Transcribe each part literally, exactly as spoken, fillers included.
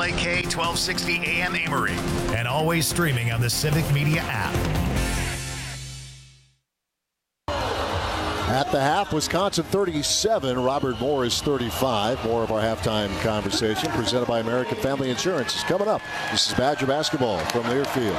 A K twelve sixty A M Amory, and always streaming on the Civic Media app. At the half, Wisconsin thirty-seven, Robert Morris thirty-five. More of our halftime conversation presented by American Family Insurance is coming up. This is Badger basketball from Learfield.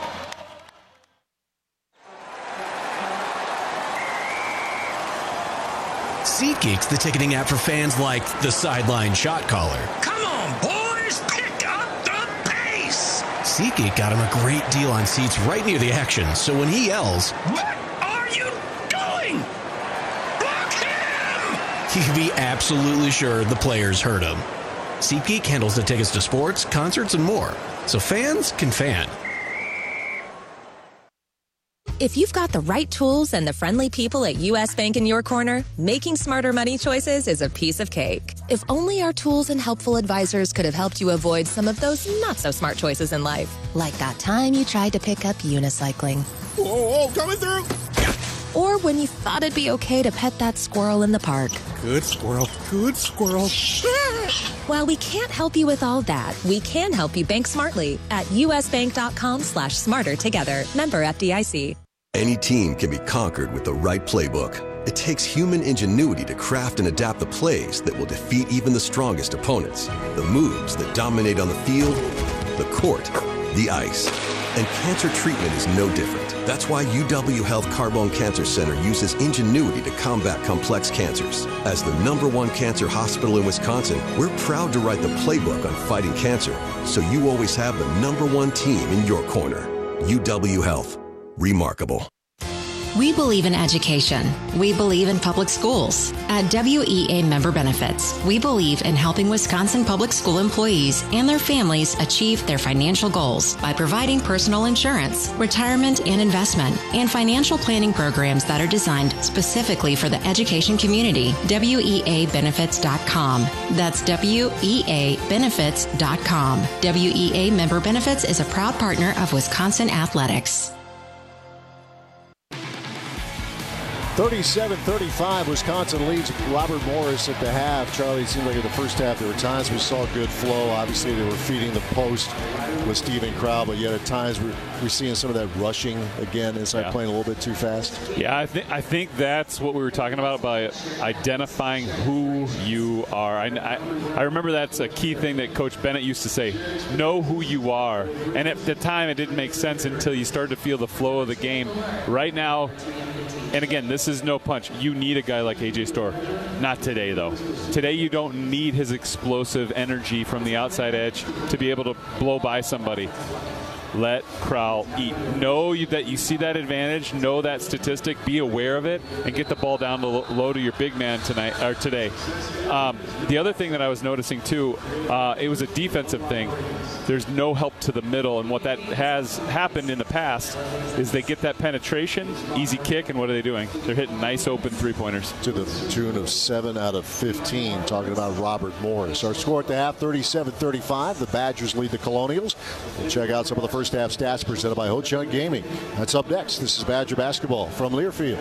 SeatGeek's the ticketing app for fans like the sideline shot caller. Come on, boys, pick up the pace! SeatGeek got him a great deal on seats right near the action, so when he yells, "What are you doing? Block him!" he can be absolutely sure the players heard him. SeatGeek handles the tickets to sports, concerts, and more, so fans can fan. If you've got the right tools and the friendly people at U S Bank in your corner, making smarter money choices is a piece of cake. If only our tools and helpful advisors could have helped you avoid some of those not-so-smart choices in life. Like that time you tried to pick up unicycling. Whoa, whoa, coming through! Or when you thought it'd be okay to pet that squirrel in the park. Good squirrel, good squirrel. While we can't help you with all that, we can help you bank smartly at usbank.com slash smarter together. Member F D I C. Any team can be conquered with the right playbook. It takes human ingenuity to craft and adapt the plays that will defeat even the strongest opponents. The moves that dominate on the field, the court, the ice. And cancer treatment is no different. That's why U W Health Carbone Cancer Center uses ingenuity to combat complex cancers. As the number one cancer hospital in Wisconsin, we're proud to write the playbook on fighting cancer, so you always have the number one team in your corner. U W Health. Remarkable. We believe in education. We believe in public schools. At W E A Member Benefits, we believe in helping Wisconsin public school employees and their families achieve their financial goals by providing personal insurance, retirement and investment, and financial planning programs that are designed specifically for the education community. W E A benefits dot com. That's W E A benefits dot com. W E A Member Benefits is a proud partner of Wisconsin Athletics. thirty-seven thirty-five, Wisconsin leads Robert Morris at the half. Charlie, it seemed like in the first half there were times we saw good flow. Obviously, they were feeding the post with Steven Crowl, but yet at times we're, we're seeing some of that rushing again inside, yeah. Playing a little bit too fast. Yeah, I, th- I think that's what we were talking about, by identifying who you are. I, I, I remember that's a key thing that Coach Bennett used to say, know who you are. And at the time, it didn't make sense until you started to feel the flow of the game. Right now, and again, this is no punch. You need a guy like A J Storr. Not today, though. Today, you don't need his explosive energy from the outside edge to be able to blow by somebody. Let Crowl eat. Know you, that you see that advantage. Know that statistic. Be aware of it, and get the ball down to low to your big man tonight or today. Um, the other thing that I was noticing too, uh, it was a defensive thing. There's no help to the middle, and what that has happened in the past is they get that penetration, easy kick, and what are they doing? They're hitting nice open three-pointers. To the tune of seven out of fifteen, talking about Robert Morris. Our score at the half, thirty-seven thirty-five. The Badgers lead the Colonials. We'll check out some of the first half stats presented by Ho Chunk Gaming. That's up next. This is Badger basketball from Learfield.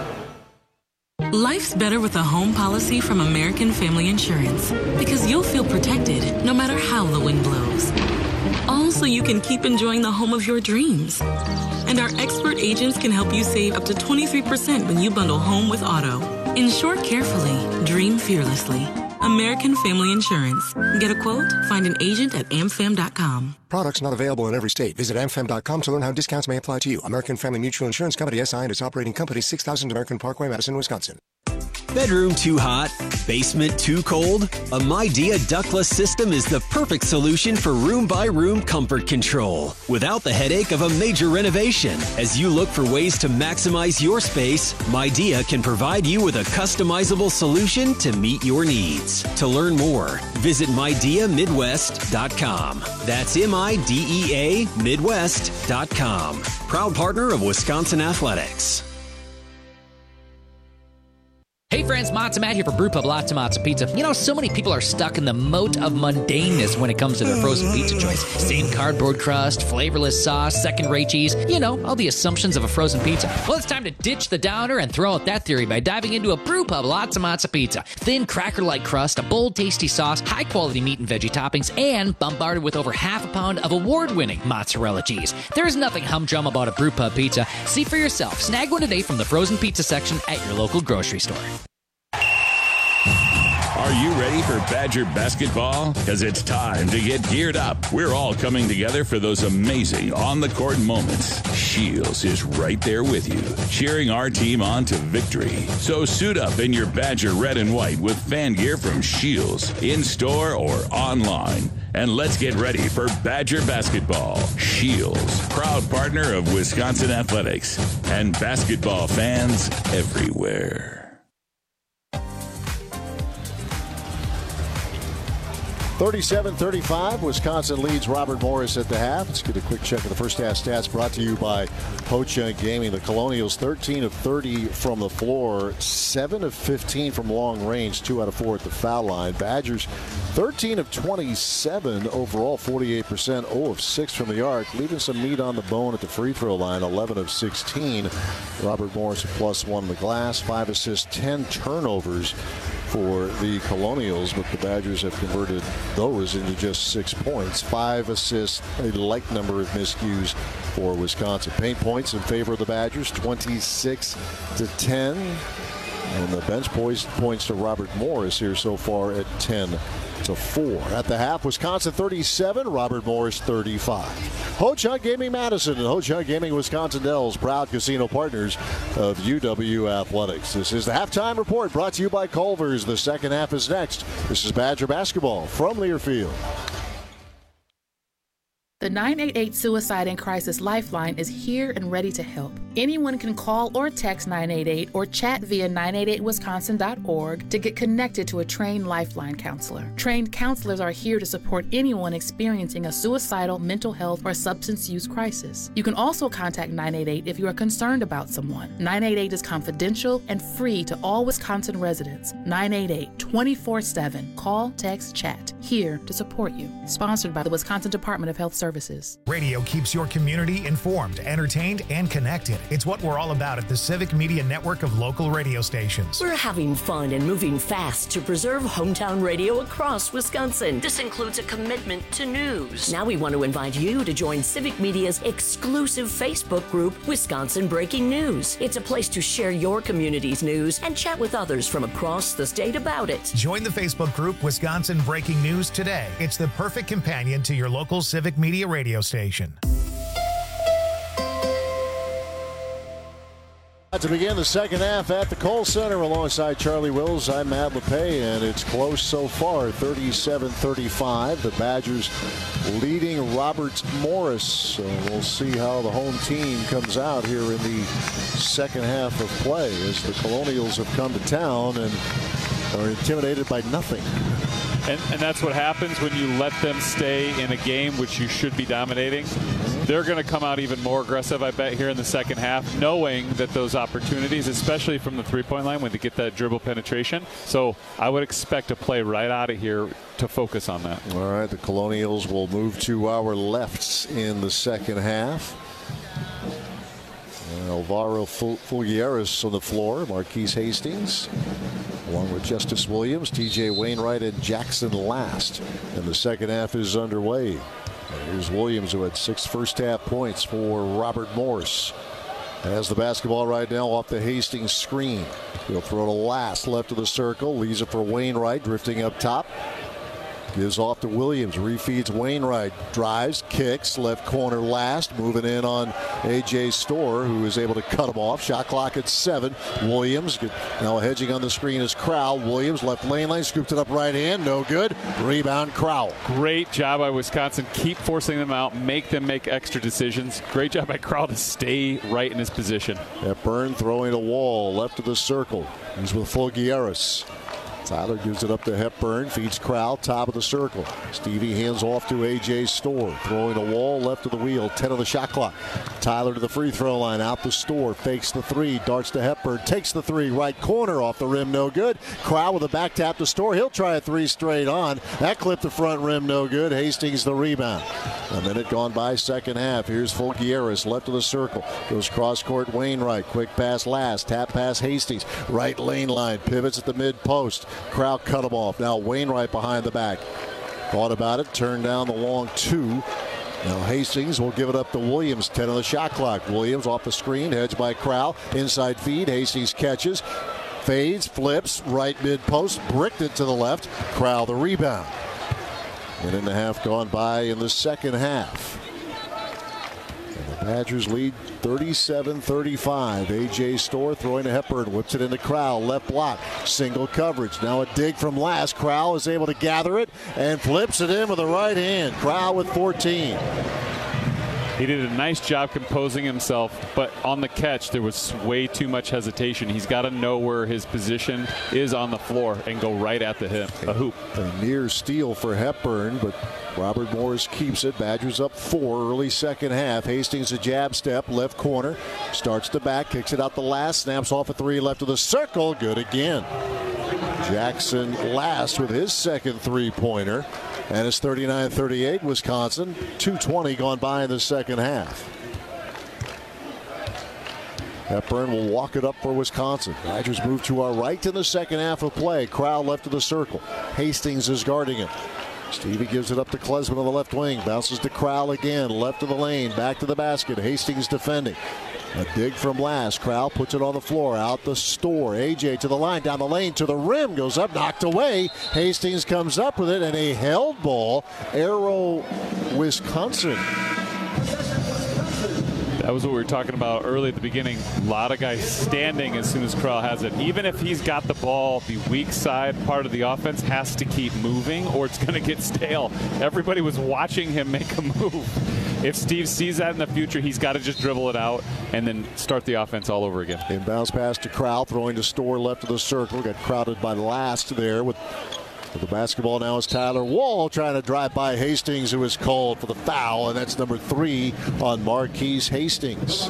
Life's better with a home policy from American Family Insurance, because you'll feel protected no matter how the wind blows. All so you can keep enjoying the home of your dreams. And our expert agents can help you save up to twenty-three percent when you bundle home with auto. Insure carefully, dream fearlessly. American Family Insurance. Get a quote? Find an agent at am fam dot com. Products not available in every state. Visit am fam dot com to learn how discounts may apply to you. American Family Mutual Insurance Company, S I and its operating company, six thousand American Parkway, Madison, Wisconsin. Bedroom too hot? Basement too cold? A Midea ductless system is the perfect solution for room-by-room comfort control, without the headache of a major renovation. As you look for ways to maximize your space, Midea can provide you with a customizable solution to meet your needs. To learn more, visit midea midwest dot com. That's M I D E A Midwest dot com. Proud partner of Wisconsin Athletics. Hey friends, Matzo Matt here for Brewpub Lots of Matzo Pizza. You know, so many people are stuck in the moat of mundaneness when it comes to their frozen pizza choice. Same cardboard crust, flavorless sauce, second-rate cheese. You know, all the assumptions of a frozen pizza. Well, it's time to ditch the downer and throw out that theory by diving into a Brewpub Lots of Matzo Pizza. Thin, cracker-like crust, a bold, tasty sauce, high-quality meat and veggie toppings, and bombarded with over half a pound of award-winning mozzarella cheese. There's nothing humdrum about a Brewpub pizza. See for yourself. Snag one today from the frozen pizza section at your local grocery store. Are you ready for Badger basketball? Because it's time to get geared up. We're all coming together for those amazing on-the-court moments. Shields is right there with you, cheering our team on to victory. So suit up in your Badger red and white with fan gear from Shields, in-store or online. And let's get ready for Badger basketball. Shields, proud partner of Wisconsin Athletics and basketball fans everywhere. thirty-seven thirty-five, Wisconsin leads Robert Morris at the half. Let's get a quick check of the first half stats brought to you by Ho-Chunk Gaming. The Colonials thirteen of thirty from the floor, seven of fifteen from long range, two out of four at the foul line. Badgers thirteen of twenty-seven overall, forty-eight percent, zero of six from the arc, leaving some meat on the bone at the free throw line, eleven of sixteen. Robert Morris a plus one in the glass, five assists, ten turnovers for the Colonials, but the Badgers have converted those into just six points. Five assists, a like number of miscues for Wisconsin. Paint points in favor of the Badgers, twenty-six to ten. And the bench points to Robert Morris here so far at ten to four. At the half, Wisconsin thirty-seven, Robert Morris thirty-five. Ho-Chunk Gaming Madison and Ho-Chunk Gaming Wisconsin Dells, proud casino partners of U W Athletics. This is the halftime report brought to you by Culver's. The second half is next. This is Badger basketball from Learfield. The nine eight eight Suicide and Crisis Lifeline is here and ready to help. Anyone can call or text nine eight eight or chat via nine eight eight wisconsin dot org to get connected to a trained Lifeline counselor. Trained counselors are here to support anyone experiencing a suicidal, mental health, or substance use crisis. You can also contact nine eight eight if you are concerned about someone. nine eight eight is confidential and free to all Wisconsin residents. nine eight eight, twenty-four seven. Call, text, chat. Here to support you. Sponsored by the Wisconsin Department of Health Services. Radio keeps your community informed, entertained, and connected. It's what we're all about at the Civic Media Network of local radio stations. We're having fun and moving fast to preserve hometown radio across Wisconsin. This includes a commitment to news. Now we want to invite you to join Civic Media's exclusive Facebook group, Wisconsin Breaking News. It's a place to share your community's news and chat with others from across the state about it. Join the Facebook group, Wisconsin Breaking News, today. It's the perfect companion to your local Civic Media radio station. To begin the second half at the Kohl Center alongside Charlie Wills, I'm Matt LePay, and it's close so far, thirty-seven thirty-five. The Badgers leading Robert Morris. So we'll see how the home team comes out here in the second half of play as the Colonials have come to town and are intimidated by nothing. And, and that's what happens when you let them stay in a game which you should be dominating. They're going to come out even more aggressive, I bet, here in the second half, knowing that those opportunities, especially from the three-point line, when they get that dribble penetration. So I would expect a play right out of here to focus on that. All right, the Colonials will move to our lefts in the second half. Alvaro Fulgueras on the floor, Marquise Hastings, along with Justice Williams, T J Wainwright, and Jackson Last. And the second half is underway. And here's Williams, who had six first half points for Robert Morris. Has the basketball right now off the Hastings screen. He'll throw to Last, left of the circle, leaves it for Wainwright, drifting up top. Gives off to Williams, refeeds Wainwright, drives, kicks, left corner Last, moving in on A J Storr, who is able to cut him off. Shot clock at seven. Williams now hedging on the screen is Crowell. Williams left lane lane, scooped it up right hand, no good. Rebound Crowell. Great job by Wisconsin. Keep forcing them out, make them make extra decisions. Great job by Crowell to stay right in his position. Hepburn throwing a wall, left of the circle. He's with Fulgueras. Tyler gives it up to Hepburn, feeds Crowell, top of the circle. Stevie hands off to A J Storr, throwing a wall left of the wheel, ten of the shot clock. Tyler to the free throw line, out the Storr, fakes the three, darts to Hepburn, takes the three, right corner, off the rim, no good. Crowell with a back tap to Storr, he'll try a three straight on. That clipped the front rim, no good. Hastings the rebound. A minute gone by, second half. Here's Fulgieris, left of the circle, goes cross court Wainwright, quick pass last, tap pass Hastings, right lane line, pivots at the mid post. Crowell cut him off. Now Wainwright behind the back. Thought about it, turned down the long two. Now Hastings will give it up to Williams, ten on the shot clock. Williams off the screen, hedged by Crowell. Inside feed, Hastings catches, fades, flips, right mid post, bricked it to the left. Crowell the rebound. Minute and a half gone by in the second half. And the Badgers lead thirty-seven thirty-five. A J Storr throwing to Hepburn, whips it into Crowell, left block, single coverage. Now a dig from last. Crowell is able to gather it and flips it in with the right hand. Crowell with fourteen. He did a nice job composing himself, but on the catch, there was way too much hesitation. He's got to know where his position is on the floor and go right at the hip, a hoop. A near steal for Hepburn, but Robert Morris keeps it. Badgers up four, early second half. Hastings a jab step, left corner, starts to back, kicks it out the last, snaps off a three, left of the circle, good again. Jackson last with his second three-pointer. And it's thirty-nine thirty-eight, Wisconsin. two twenty gone by in the second half. Hepburn will walk it up for Wisconsin. Badgers move to our right in the second half of play. Crowell left of the circle. Hastings is guarding him. Stevie gives it up to Klesman on the left wing. Bounces to Crowell again. Left of the lane. Back to the basket. Hastings defending. A dig from last. Crowell puts it on the floor. Out the Storr. A J to the line. Down the lane to the rim. Goes up. Knocked away. Hastings comes up with it. And a held ball. Arrow, Wisconsin. That was what we were talking about early at the beginning. A lot of guys standing as soon as Crowell has it. Even if he's got the ball, the weak side part of the offense has to keep moving or it's going to get stale. Everybody was watching him make a move. If Steve sees that in the future, he's got to just dribble it out and then start the offense all over again. Inbounds pass to Crowell, throwing to Storr left of the circle. Got crowded by last there with the basketball. Now is Tyler Wall trying to drive by Hastings, who is called for the foul, and that's number three on Marquise Hastings.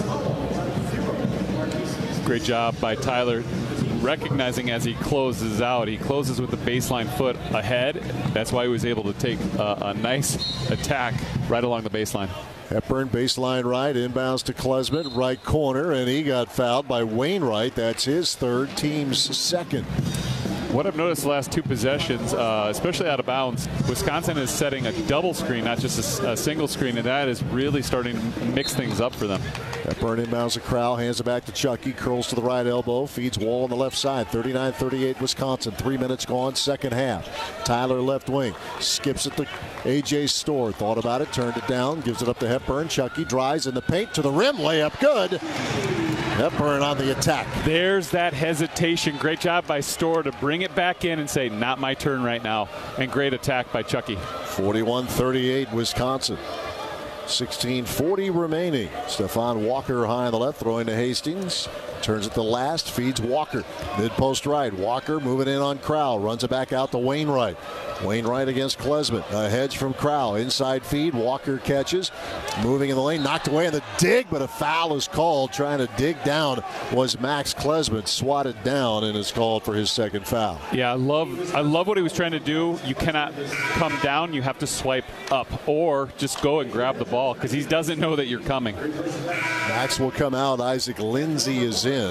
Great job by Tyler, recognizing as he closes out. He closes with the baseline foot ahead. That's why he was able to take a, a nice attack right along the baseline. Hepburn baseline right, inbounds to Klesman, right corner, and he got fouled by Wainwright. That's his third, team's second. What I've noticed the last two possessions, uh, especially out of bounds, Wisconsin is setting a double screen, not just a, a single screen, and that is really starting to mix things up for them. Hepburn inbounds to Crowell, hands it back to Chucky, curls to the right elbow, feeds Wall on the left side. thirty-nine thirty-eight Wisconsin, three minutes gone, second half. Tyler left wing, skips it to A J Storr, thought about it, turned it down, gives it up to Hepburn. Chucky drives in the paint to the rim, layup good. Hepburn on the attack. There's that hesitation. Great job by Storr to bring it back in and say, not my turn right now. And great attack by Chucky. forty-one thirty-eight Wisconsin. sixteen forty remaining. Stephon Walker high on the left, throwing to Hastings. Turns it to last, feeds Walker. Mid-post right. Walker moving in on Crowell. Runs it back out to Wainwright. Wainwright against Klesman. A hedge from Crowell. Inside feed. Walker catches. Moving in the lane. Knocked away in the dig, but a foul is called. Trying to dig down was Max Klesman. Swatted down and is called for his second foul. Yeah, I love I love what he was trying to do. You cannot come down. You have to swipe up or just go and grab the ball because he doesn't know that you're coming. Max will come out. Isaac Lindsey is in.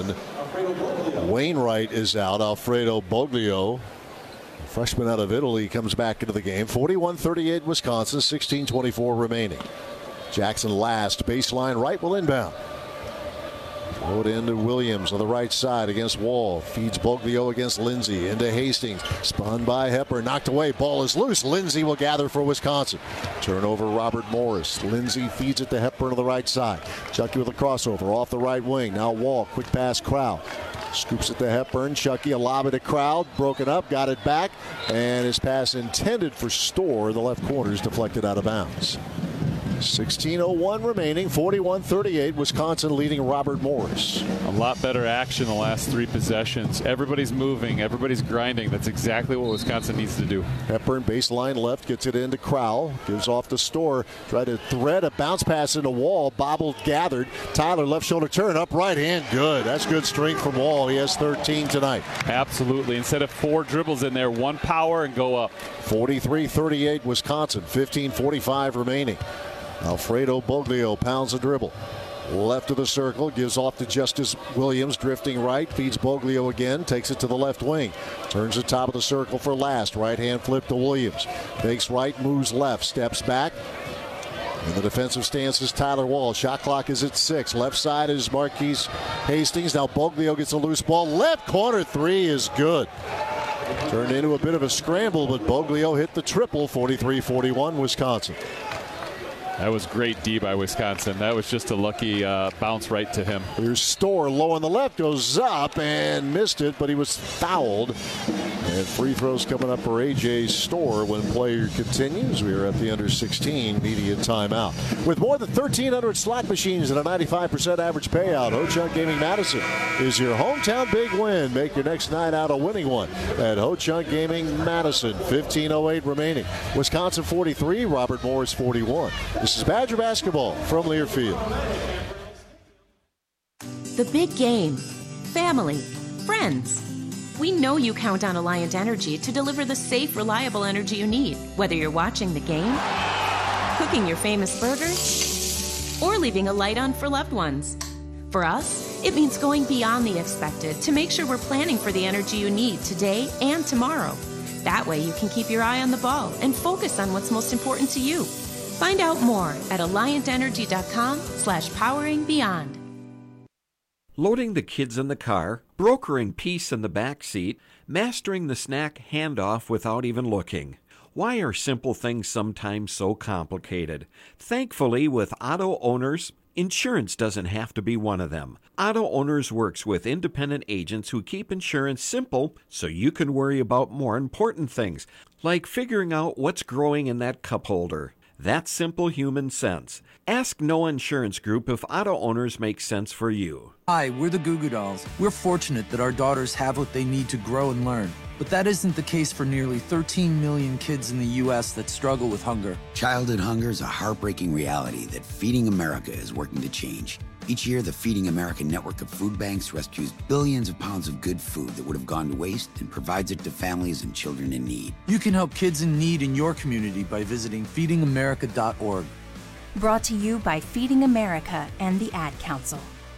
Wainwright is out. Alfredo Boglio, freshman out of Italy, comes back into the game. forty-one thirty-eight Wisconsin, sixteen twenty-four remaining. Jackson last, baseline right, will inbound. Throw it into Williams on the right side against Wall. Feeds Boglio against Lindsey. Into Hastings. Spun by Hepburn. Knocked away. Ball is loose. Lindsey will gather for Wisconsin. Turnover, Robert Morris. Lindsey feeds it to Hepburn on the right side. Chucky with a crossover off the right wing. Now Wall. Quick pass, Crowell. Scoops it to Hepburn. Chucky, a lob at a crowd. Broken up. Got it back. And his pass intended for Storr. The left corner is deflected out of bounds. sixteen oh one remaining, forty-one thirty-eight, Wisconsin leading Robert Morris. A lot better action the last three possessions. Everybody's moving, everybody's grinding. That's exactly what Wisconsin needs to do. Hepburn baseline left, gets it into Crowell, gives off to Storr, try to thread a bounce pass into Wall, bobbled, gathered. Tyler left shoulder turn, up right hand, good. That's good strength from Wall. He has thirteen tonight. Absolutely. Instead of four dribbles in there, one power and go up. forty-three thirty-eight Wisconsin, fifteen forty-five remaining. Alfredo Boglio pounds a dribble. Left of the circle, gives off to Justice Williams, drifting right, feeds Boglio again, takes it to the left wing. Turns the top of the circle for last. Right hand flip to Williams. Fakes right, moves left, steps back. In the defensive stance is Tyler Wall. Shot clock is at six. Left side is Marquise Hastings. Now Boglio gets a loose ball. Left corner three is good. Turned into a bit of a scramble, but Boglio hit the triple. forty-three forty-one Wisconsin. That was great D by Wisconsin. That was just a lucky uh, bounce right to him. Here's Storr low on the left, goes up and missed it, but he was fouled. And free throws coming up for A J Storr when play continues. We are at the under sixteen media timeout. With more than thirteen hundred slot machines and a ninety-five percent average payout, Ho-Chunk Gaming Madison is your hometown big win. Make your next night out a winning one at Ho-Chunk Gaming Madison. fifteen oh eight remaining. Wisconsin forty-three, Robert Morris forty-one. This is Badger basketball from Learfield. The big game. Family. Friends. We know you count on Alliant Energy to deliver the safe, reliable energy you need, whether you're watching the game, cooking your famous burgers, or leaving a light on for loved ones. For us, it means going beyond the expected to make sure we're planning for the energy you need today and tomorrow. That way you can keep your eye on the ball and focus on what's most important to you. Find out more at alliantenergy.com slash powering beyond. Loading the kids in the car, brokering peace in the back seat, mastering the snack handoff without even looking. Why are simple things sometimes so complicated? Thankfully, with auto owners, insurance doesn't have to be one of them. Auto Owners works with independent agents who keep insurance simple so you can worry about more important things, like figuring out what's growing in that cup holder. That's simple human sense. Ask Noah Insurance Group if Auto Owners make sense for you. Hi, we're the Goo Goo Dolls. We're fortunate that our daughters have what they need to grow and learn. But that isn't the case for nearly thirteen million kids in the U S that struggle with hunger. Childhood hunger is a heartbreaking reality that Feeding America is working to change. Each year, the Feeding America network of food banks rescues billions of pounds of good food that would have gone to waste and provides it to families and children in need. You can help kids in need in your community by visiting feeding america dot org. Brought to you by Feeding America and the Ad Council.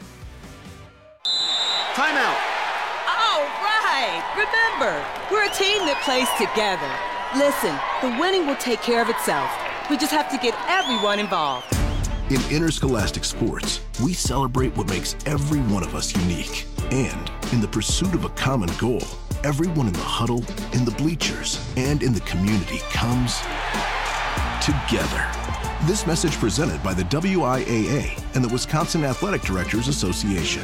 Timeout. All right. Remember, we're a team that plays together. Listen, the winning will take care of itself. We just have to get everyone involved. In interscholastic sports, we celebrate what makes every one of us unique. And in the pursuit of a common goal, everyone in the huddle, in the bleachers, and in the community comes together. This message presented by the W I A A and the Wisconsin Athletic Directors Association.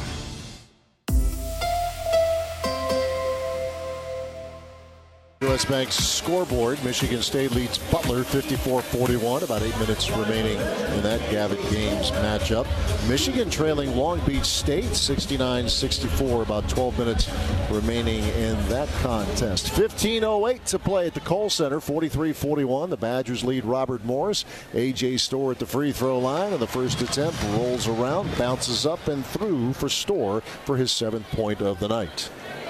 U S Bank's scoreboard. Michigan State leads Butler fifty-four forty-one. About eight minutes remaining in that Gavitt Games matchup. Michigan trailing Long Beach State sixty-nine sixty-four. About twelve minutes remaining in that contest. fifteen oh eight to play at the Kohl Center. forty-three forty-one. The Badgers lead Robert Morris. A J Storr at the free throw line. And the first attempt rolls around, bounces up and through for Storr for his seventh point of the night.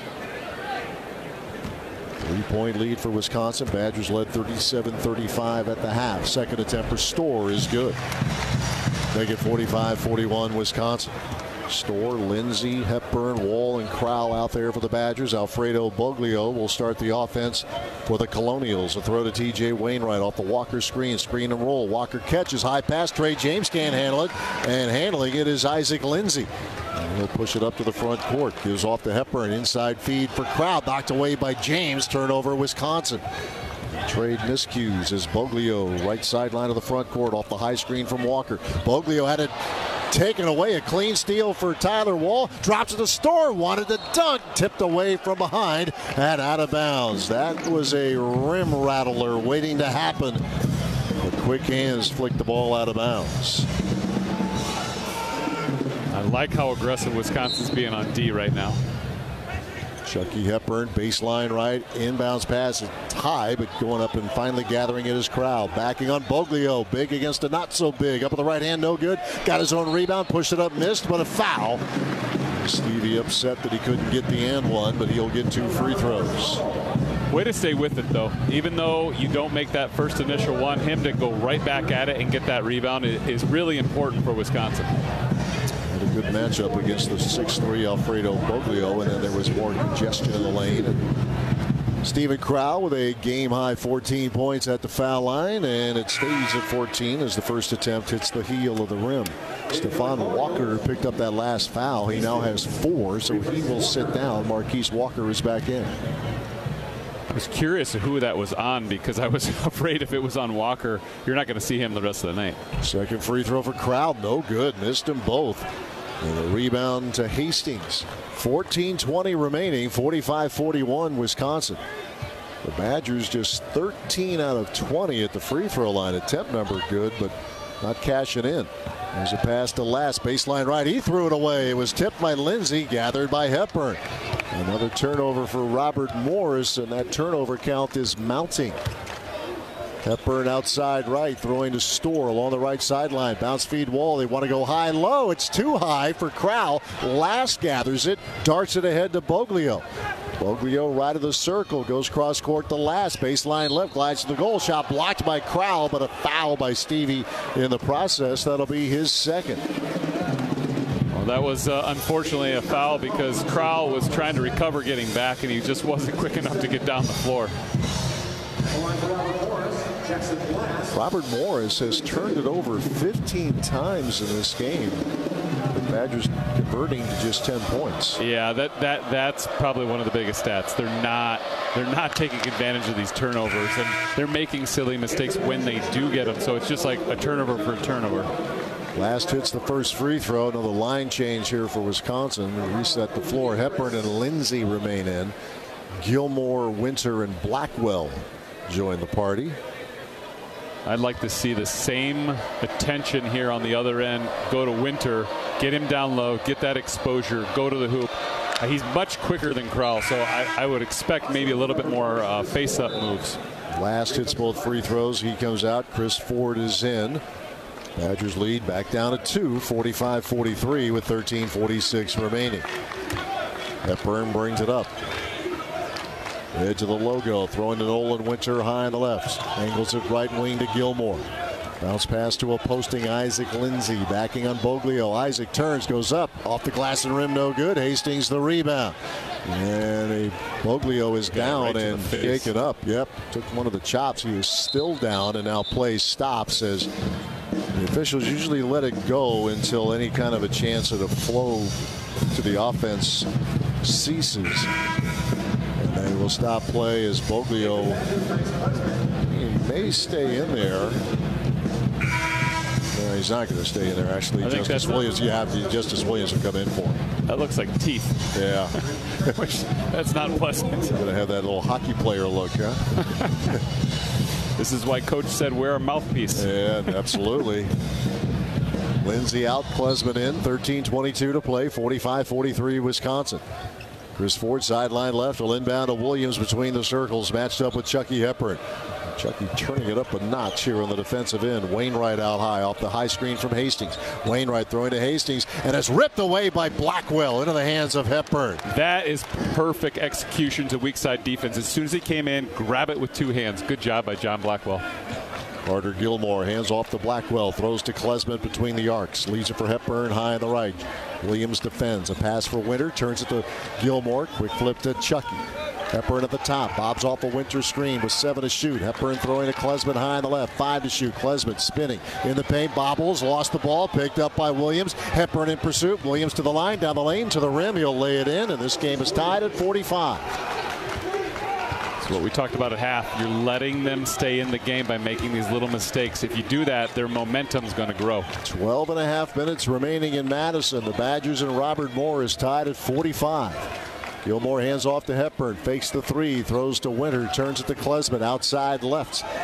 Three-point lead for Wisconsin. Badgers led thirty-seven thirty-five at the half. Second attempt for Storr is good. Make it forty-five forty-one Wisconsin. Storr, Lindsey, Hepburn, Wall, and Crowell out there for the Badgers. Alfredo Boglio will start the offense for the Colonials. A throw to T J Wainwright off the Walker screen. Screen and roll. Walker catches. High pass. Trey James can't handle it. And handling it is Isaac Lindsey. And he'll push it up to the front court. Gives off to Hepburn. Inside feed for Crowell. Knocked away by James. Turnover Wisconsin. Trade miscues as Boglio, right sideline of the front court off the high screen from Walker. Boglio had it taken away. A clean steal for Tyler Wall. Drops to the Storr. Wanted to dunk. Tipped away from behind and out of bounds. That was a rim rattler waiting to happen The quick hands flick the ball out of bounds. I like how aggressive Wisconsin's being on D right now. Chucky Hepburn, baseline right, inbounds pass is high, but going up and finally gathering at his crowd. Backing on Boglio, big against a not so big. Up with the right hand, no good. Got his own rebound, pushed it up, missed, but a foul. Stevie upset that he couldn't get the and one, but he'll get two free throws. Way to stay with it, though. Even though you don't make that first initial one, him to go right back at it and get that rebound is really important for Wisconsin. A good matchup against the six three Alfredo Boglio, and then there was more congestion in the lane. And Stephen Crowell with a game-high fourteen points at the foul line, and it stays at fourteen as the first attempt hits the heel of the rim. Stephon Walker picked up that last foul. He now has four, so he will sit down. Marquise Walker is back in. I was curious who that was on because I was afraid if it was on Walker, you're not going to see him the rest of the night. Second free throw for Crowell, no good. Missed them both. And a rebound to Hastings. fourteen twenty remaining, forty-five forty-one Wisconsin. The Badgers just thirteen out of twenty at the free throw line. Attempt number good, but not cashing in. There's a pass to Last, baseline right. He threw it away. It was tipped by Lindsey, gathered by Hepburn. Another turnover for Robert Morris, and that turnover count is mounting. Hepburn outside right, throwing to Storr along the right sideline. Bounce feed wall. They want to go high low. It's too high for Crowell. Last gathers it, darts it ahead to Boglio. Boglio right of the circle, goes cross court to Last. Baseline left, glides to the goal. Shot blocked by Crowell, but a foul by Stevie in the process. That'll be his second. Well, that was uh, unfortunately a foul because Crowell was trying to recover getting back, and he just wasn't quick enough to get down the floor. Robert Morris has turned it over fifteen times in this game. The Badgers converting to just ten points. Yeah, that that that's probably one of the biggest stats. They're not they're not taking advantage of these turnovers, and they're making silly mistakes when they do get them. So it's just like a turnover for a turnover. Last hits the first free throw. Another line change here for Wisconsin. They reset the floor. Hepburn and Lindsey remain in. Gilmore, Winter, and Blackwell join the party. I'd like to see the same attention here on the other end. Go to Winter, get him down low, get that exposure, go to the hoop. Uh, he's much quicker than Crowell, so I, I would expect maybe a little bit more uh, face-up moves. Last hits both free throws. He comes out. Chris Ford is in. Badgers lead back down to two, forty-five forty-three with thirteen forty-six remaining. Hepburn brings it up. Edge of the logo, throwing to Nolan Winter high on the left. Angles it right wing to Gilmore. Bounce pass to a posting Isaac Lindsey. Backing on Boglio. Isaac turns, goes up. Off the glass and rim, no good. Hastings the rebound. And a Boglio is down right and shaken up. Yep, took one of the chops. He was still down, and now play stops as the officials usually let it go until any kind of a chance at a flow to the offense ceases. They will stop play as Boglio, he may stay in there. No, he's not going to stay in there. Actually, Justice Williams, you have the Justice Williams will come in for him. That looks like teeth. Yeah, Which, that's not pleasant. Going to have that little hockey player look, huh? This is why Coach said wear a mouthpiece. Yeah, absolutely. Lindsey out, Klesman in. thirteen twenty-two to play. forty-five forty-three Wisconsin. Chris Ford sideline left, will inbound to Williams between the circles, matched up with Chucky Hepburn. Chucky turning it up a notch here on the defensive end. Wainwright out high off the high screen from Hastings. Wainwright throwing to Hastings, and it's ripped away by Blackwell into the hands of Hepburn. That is perfect execution to weak side defense. As soon as he came in, grab it with two hands. Good job by John Blackwell. Carter Gilmore hands off to Blackwell, throws to Klesman between the arcs, leaves it for Hepburn high on the right. Williams defends, a pass for Winter, turns it to Gilmore, quick flip to Chucky. Hepburn at the top, bobs off a Winter screen with seven to shoot. Hepburn throwing to Klesman high on the left, five to shoot. Klesman spinning in the paint, bobbles, lost the ball, picked up by Williams. Hepburn in pursuit, Williams to the line, down the lane to the rim, he'll lay it in, and this game is tied at forty-five. That's what we talked about at half. You're letting them stay in the game by making these little mistakes. If you do that, their momentum's going to grow. twelve and a half minutes remaining in Madison. The Badgers and Robert Morris tied at forty-five. Gilmore hands off to Hepburn, fakes the three, throws to Winter, turns it to Klesman outside left.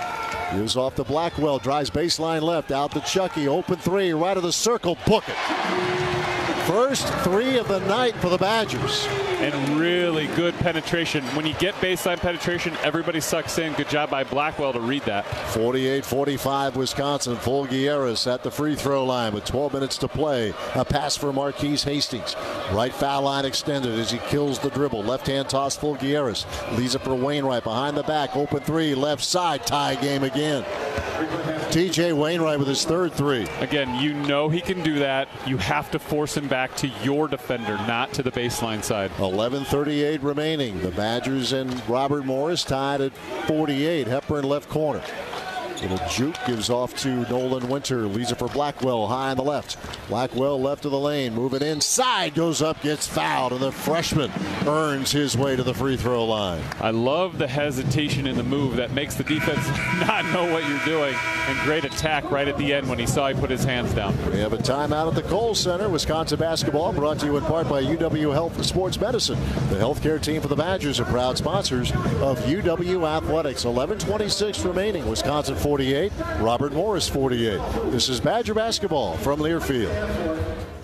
Gives off to Blackwell, drives baseline left, out to Chucky, open three, right of the circle, book it. First three of the night for the Badgers. And really good penetration. When you get baseline penetration, everybody sucks in. Good job by Blackwell to read that. forty-eight forty-five Wisconsin. Fulgueras at the free throw line with twelve minutes to play. A pass for Marquise Hastings. Right foul line extended as he kills the dribble. Left-hand toss Fulgueras. Leaves it for Wainwright behind the back. Open three, left side. Tie game again. T J Wainwright with his third three. Again, you know he can do that. You have to force him back to your defender, not to the baseline side. eleven thirty-eight remaining. The Badgers and Robert Morris tied at forty-eight. Hepburn left corner. Little juke gives off to Nolan Winter. Leaves it for Blackwell high on the left. Blackwell left of the lane. Moving inside. Goes up, gets fouled. And the freshman earns his way to the free throw line. I love the hesitation in the move that makes the defense not know what you're doing. And great attack right at the end when he saw he put his hands down. We have a timeout at the Kohl Center. Wisconsin basketball brought to you in part by U W Health and Sports Medicine. The healthcare team for the Badgers are proud sponsors of U W Athletics. eleven twenty-six remaining. Wisconsin forty-eight. Robert Morris forty-eight. This is Badger basketball from Learfield.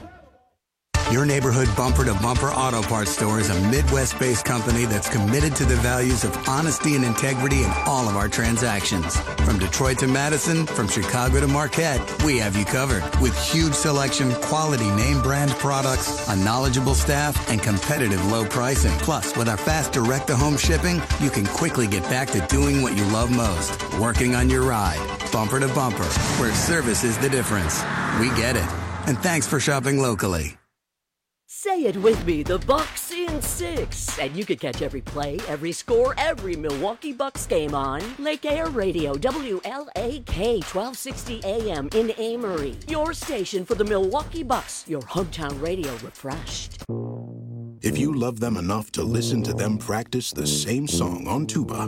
Your neighborhood bumper-to-bumper auto parts store is a Midwest-based company that's committed to the values of honesty and integrity in all of our transactions. From Detroit to Madison, from Chicago to Marquette, we have you covered. With huge selection, quality name-brand products, a knowledgeable staff, and competitive low pricing. Plus, with our fast direct-to-home shipping, you can quickly get back to doing what you love most, working on your ride. Bumper to bumper, where service is the difference. We get it. And thanks for shopping locally. Say it with me, the Bucks in six. And you can catch every play, every score, every Milwaukee Bucks game on Lake Air Radio, W L A K, twelve sixty A M in Amory. Your station for the Milwaukee Bucks, your hometown radio refreshed. If you love them enough to listen to them practice the same song on tuba,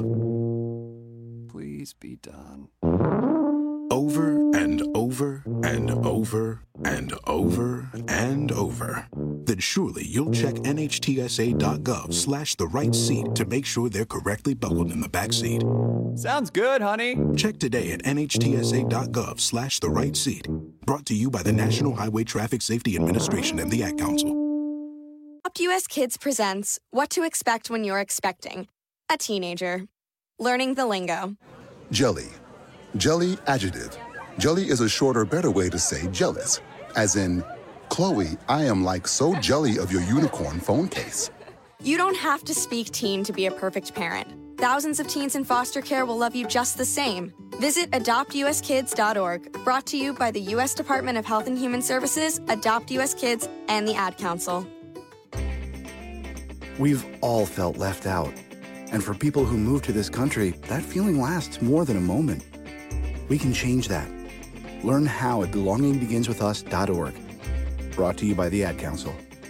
please be done. Over and over and over and over and over, then surely you'll check N H T S A dot gov slash the right seat to make sure they're correctly buckled in the back seat. Sounds good, honey. Check today at N H T S A dot gov slash the right seat. Brought to you by the National Highway Traffic Safety Administration and the Ad Council. Adopt U S Kids presents What to Expect When You're Expecting a Teenager. Learning the lingo. Jelly. Jelly adjective. Jelly is a shorter, better way to say jealous. As in, Chloe, I am like so jelly of your unicorn phone case. You don't have to speak teen to be a perfect parent. Thousands of teens in foster care will love you just the same. Visit adopt U S kids dot org, brought to you by the U S Department of Health and Human Services, Adopt U S Kids, and the Ad Council. We've all felt left out. And for people who move to this country, that feeling lasts more than a moment. We can change that. Learn how at belonging begins with us dot org. Brought to you by the Ad Council.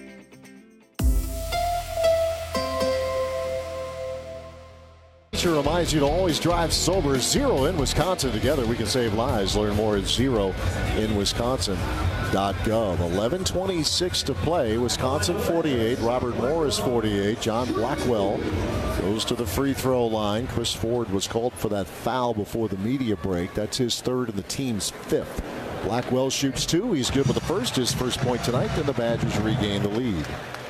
Teacher reminds you to always drive sober. Zero in Wisconsin. Together we can save lives. Learn more at zero in wisconsin dot gov. eleven twenty-six to play. Wisconsin forty-eight. Robert Morris forty-eight. John Blackwell goes to the free throw line. Chris Ford was called for that foul before the media break. That's his third and the team's fifth. Blackwell shoots two. He's good with the first. His first point tonight. Then the Badgers regain the lead.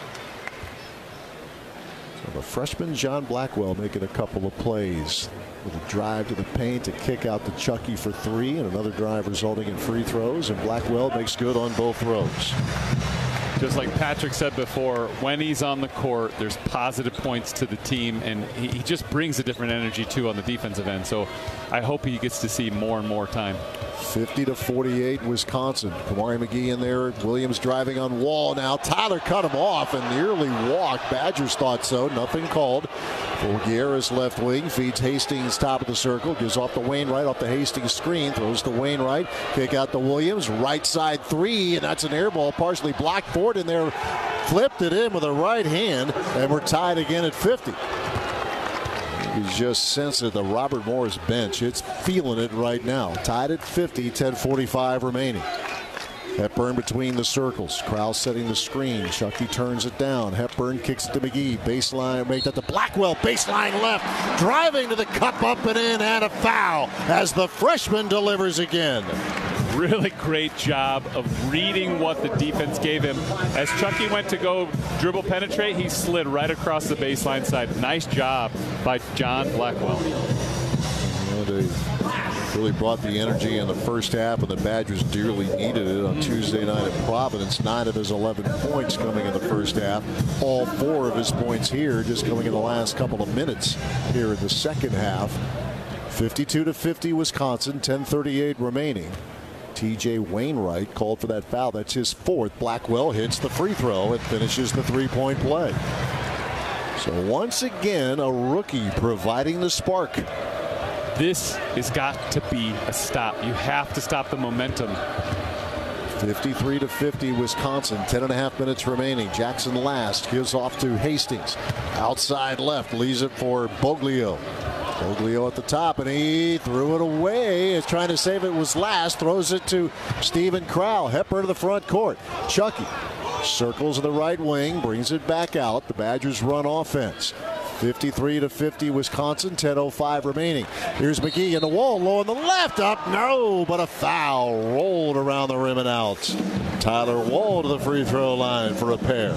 So the freshman John Blackwell making a couple of plays. With a drive to the paint to kick out to Chucky for three, and another drive resulting in free throws. And Blackwell makes good on both throws. Just like Patrick said before, when he's on the court, there's positive points to the team, and he, he just brings a different energy too on the defensive end. So I hope he gets to see more and more time. fifty to forty-eight Wisconsin. Kamari McGee in there. Williams driving on Wall now. Tyler cut him off and nearly walked. Badgers thought so. Nothing called. Fulgueras left wing. Feeds Hastings top of the circle. Gives off to Wainwright off the Hastings screen. Throws to Wainwright. Kick out to Williams. Right side three. And that's an air ball partially blocked. Ford in there. Flipped it in with a right hand. And we're tied again at fifty. You just sense it, the Robert Morris bench. It's feeling it right now. Tied at fifty, ten forty-five remaining. Hepburn between the circles. Krause setting the screen. Chucky turns it down. Hepburn kicks it to McGee. Baseline, make that to Blackwell. Baseline left. Driving to the cup, up and in, and a foul as the freshman delivers again. Really great job of reading what the defense gave him. As Chucky went to go dribble penetrate, he slid right across the baseline side. Nice job by John Blackwell. Well, they really brought the energy in the first half, and the Badgers dearly needed it on Tuesday night at Providence. Nine of his eleven points coming in the first half. All four of his points here just coming in the last couple of minutes here in the second half. fifty-two to fifty Wisconsin, ten thirty-eight remaining. T J Wainwright called for that foul. That's his fourth. Blackwell hits the free throw and finishes the three-point play. So once again, a rookie providing the spark. This has got to be a stop. You have to stop the momentum. fifty-three to fifty Wisconsin. Ten and a half minutes remaining. Jackson Last gives off to Hastings. Outside left. Leaves it for Boglio. Boglio at the top, and he threw it away. Is trying to save it. Was Last. Throws it to Stephen Crowell. Hepburn to the front court. Chucky circles to the right wing. Brings it back out. The Badgers run offense. fifty-three to fifty Wisconsin. ten oh five remaining. Here's McGee in the wall. Low on the left. Up. No, but a foul. Rolled around the rim and out. Tyler Wall to the free throw line for a pair.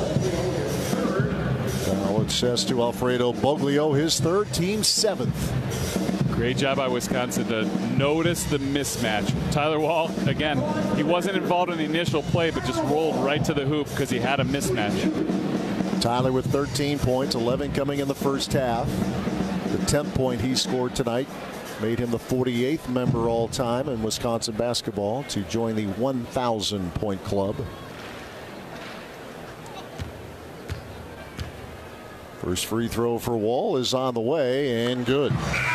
Foul it says to Alfredo Boglio, his third, team seventh. Great job by Wisconsin to notice the mismatch. Tyler Wall, again, he wasn't involved in the initial play, but just rolled right to the hoop because he had a mismatch. Tyler with thirteen points, eleven coming in the first half. The tenth point he scored tonight made him the forty-eighth member all time in Wisconsin basketball to join the one thousand point club. First free throw for Wall is on the way and good.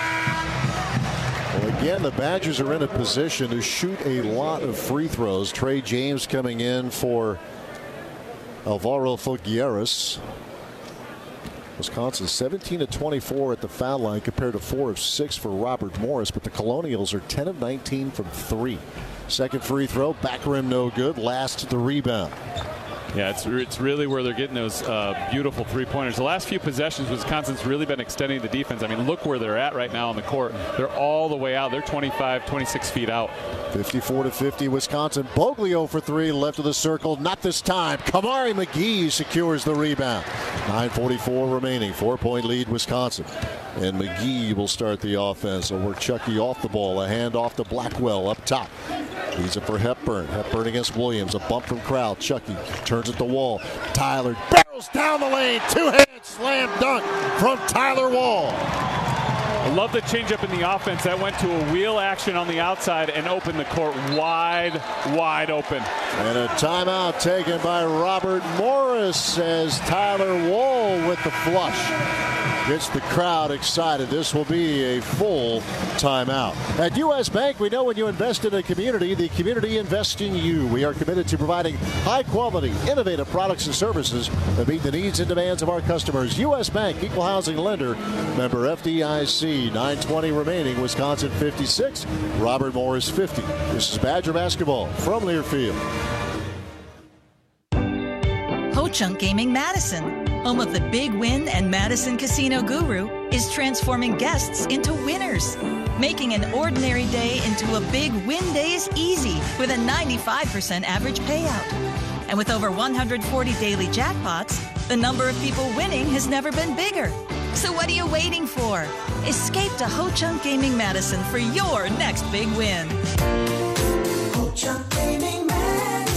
Well, again, the Badgers are in a position to shoot a lot of free throws. Trey James coming in for Alvaro Figueres. Wisconsin seventeen of twenty-four at the foul line compared to four of six for Robert Morris, but the Colonials are ten of nineteen from three. Second free throw, back rim no good. Last the rebound. Yeah, it's it's really where they're getting those uh, beautiful three-pointers. The last few possessions, Wisconsin's really been extending the defense. I mean, look where they're at right now on the court. They're all the way out. They're twenty-five, twenty-six feet out. fifty-four to fifty Wisconsin. Boglio for three, left of the circle. Not this time. Kamari McGee secures the rebound. nine forty-four remaining. Four-point lead Wisconsin. And McGee will start the offense. So we're Chucky off the ball. A hand off to Blackwell up top. Leaves it for Hepburn. Hepburn against Williams. A bump from Crowell. Chucky turns it to Wall. Tyler barrels down the lane. Two-hand slam dunk from Tyler Wall. I love the changeup in the offense. That went to a wheel action on the outside and opened the court wide, wide open. And a timeout taken by Robert Morris as Tyler Wall with the flush. Gets the crowd excited. This will be a full timeout. At U S. Bank, we know when you invest in a community, the community invests in you. We are committed to providing high-quality, innovative products and services that meet the needs and demands of our customers. U S. Bank, equal housing lender, member F D I C. nine twenty remaining, Wisconsin fifty-six, Robert Morris fifty. This is Badger basketball from Learfield. Ho-Chunk Gaming Madison, home of the Big Win and Madison Casino Guru, is transforming guests into winners, making an ordinary day into a Big Win Days easy with a ninety-five percent average payout. And with over one hundred forty daily jackpots, the number of people winning has never been bigger. So what are you waiting for? Escape to Ho-Chunk Gaming Madison for your next big win. Ho-Chunk Gaming Madison.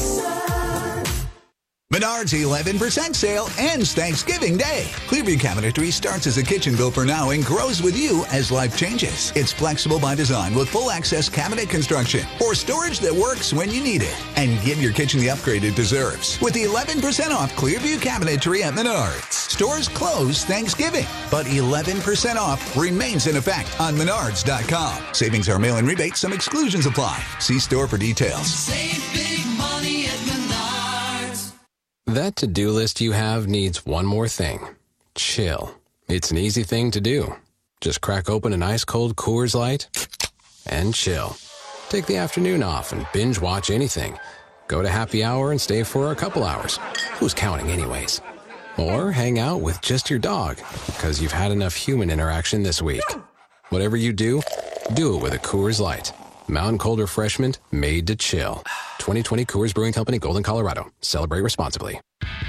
Menards eleven percent sale ends Thanksgiving Day. Clearview Cabinetry starts as a kitchen built for now and grows with you as life changes. It's flexible by design with full access cabinet construction or storage that works when you need it. And give your kitchen the upgrade it deserves with the eleven percent off Clearview Cabinetry at Menards. Stores close Thanksgiving, but eleven percent off remains in effect on Menards dot com. Savings are mail-in rebates. Some exclusions apply. See store for details. Save big money at Menards. That to-do list you have needs one more thing. Chill. It's an easy thing to do. Just crack open an ice-cold Coors Light and chill. Take the afternoon off and binge watch anything. Go to happy hour and stay for a couple hours. Who's counting anyways? Or hang out with just your dog, because you've had enough human interaction this week. Whatever you do, do it with a Coors Light. Mountain Cold Refreshment made to chill. twenty twenty Coors Brewing Company, Golden, Colorado. Celebrate responsibly.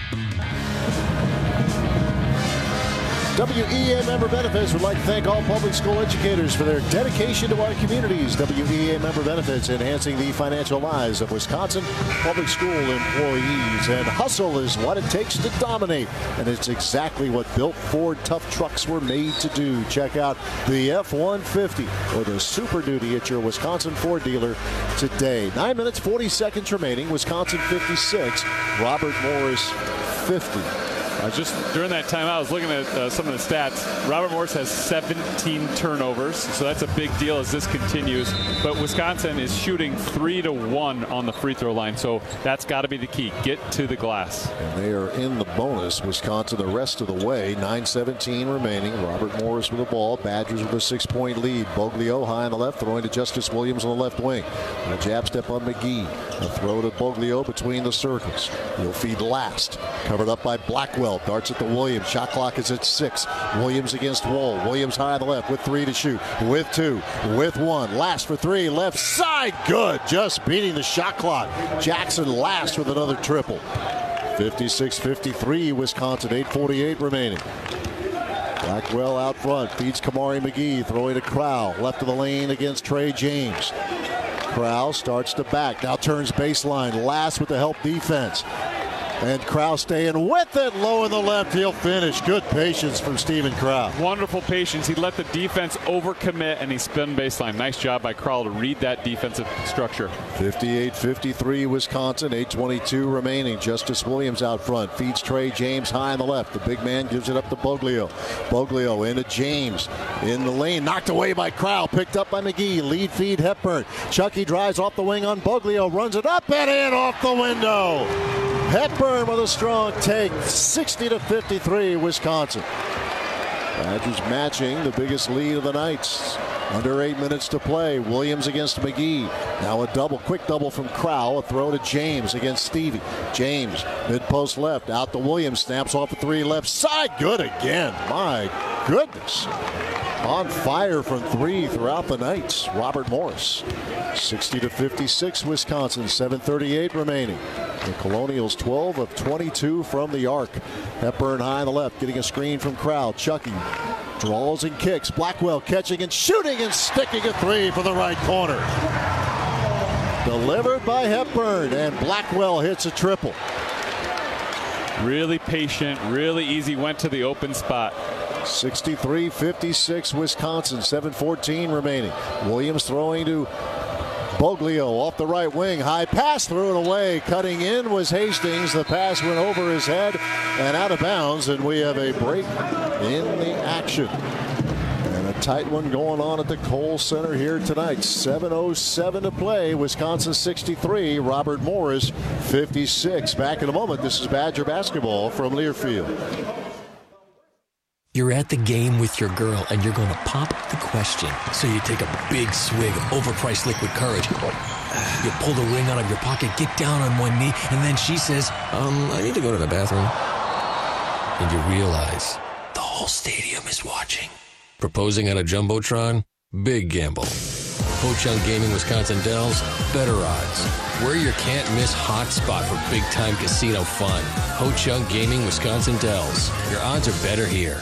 W E A Member Benefits would like to thank all public school educators for their dedication to our communities. W E A Member Benefits, enhancing the financial lives of Wisconsin public school employees. And hustle is what it takes to dominate. And it's exactly what built Ford tough trucks were made to do. Check out the F one fifty or the Super Duty at your Wisconsin Ford dealer today. Nine minutes, forty seconds remaining. Wisconsin fifty-six, Robert Morris fifty. Uh, just during that time, I was looking at uh, some of the stats. Robert Morris has seventeen turnovers, so that's a big deal as this continues. But Wisconsin is shooting three to one on the free throw line, so that's got to be the key. Get to the glass. And they are in the bonus. Wisconsin the rest of the way. nine seventeen remaining. Robert Morris with the ball. Badgers with a six-point lead. Boglio high on the left, throwing to Justice Williams on the left wing. And a jab step on McGee. A throw to Boglio between the circles. He'll feed last. Covered up by Blackwell. Darts at the Williams. Shot clock is at six. Williams against Wall. Williams high on the left with three to shoot. With two. With one. Last for three. Left side. Good. Just beating the shot clock. Jackson last with another triple. fifty-six fifty-three Wisconsin. eight forty-eight remaining. Blackwell out front. Feeds Kamari McGee. Throwing to Crowell. Left of the lane against Trey James. Crowell starts to back. Now turns baseline. Last with the help defense. And Crowell staying with it. Low in the left. He'll finish. Good patience from Stephen Crowell. Wonderful patience. He let the defense overcommit, and he spun baseline. Nice job by Crowell to read that defensive structure. fifty-eight fifty-three Wisconsin. eight twenty-two remaining. Justice Williams out front. Feeds Trey James high on the left. The big man gives it up to Boglio. Boglio into James. In the lane. Knocked away by Crowell. Picked up by McGee. Lead feed Hepburn. Chucky drives off the wing on Boglio. Runs it up and in off the window. Hepburn with a strong take. sixty to fifty-three Wisconsin. Badgers matching the biggest lead of the night. Under eight minutes to play. Williams against McGee. Now a double, quick double from Crowell. A throw to James against Stevie. James, mid-post left. Out to Williams. Snaps off a three left side. Good again. My goodness. On fire from three throughout the night. Robert Morris. sixty to fifty-six Wisconsin. seven thirty-eight remaining. The Colonials twelve of twenty-two from the arc. Hepburn high on the left, getting a screen from Crowell. Chucky draws and kicks. Blackwell catching and shooting and sticking a three for the right corner. Delivered by Hepburn, and Blackwell hits a triple. Really patient, really easy, went to the open spot. sixty-three fifty-six Wisconsin, seven fourteen remaining. Williams throwing to Boglio off the right wing. High pass, threw it away. Cutting in was Hastings. The pass went over his head and out of bounds, and we have a break in the action. And a tight one going on at the Kohl Center here tonight. seven oh seven to play. Wisconsin sixty-three. Robert Morris fifty-six. Back in a moment. This is Badger basketball from Learfield. You're at the game with your girl and you're going to pop the question. So you take a big swig of overpriced liquid courage. You pull the ring out of your pocket, get down on one knee, and then she says, um, I need to go to the bathroom. And you realize the whole stadium is watching. Proposing on a Jumbotron? Big gamble. Ho-Chunk Gaming Wisconsin Dells, better odds. We're your can't-miss hotspot for big-time casino fun. Ho-Chunk Gaming Wisconsin Dells. Your odds are better here.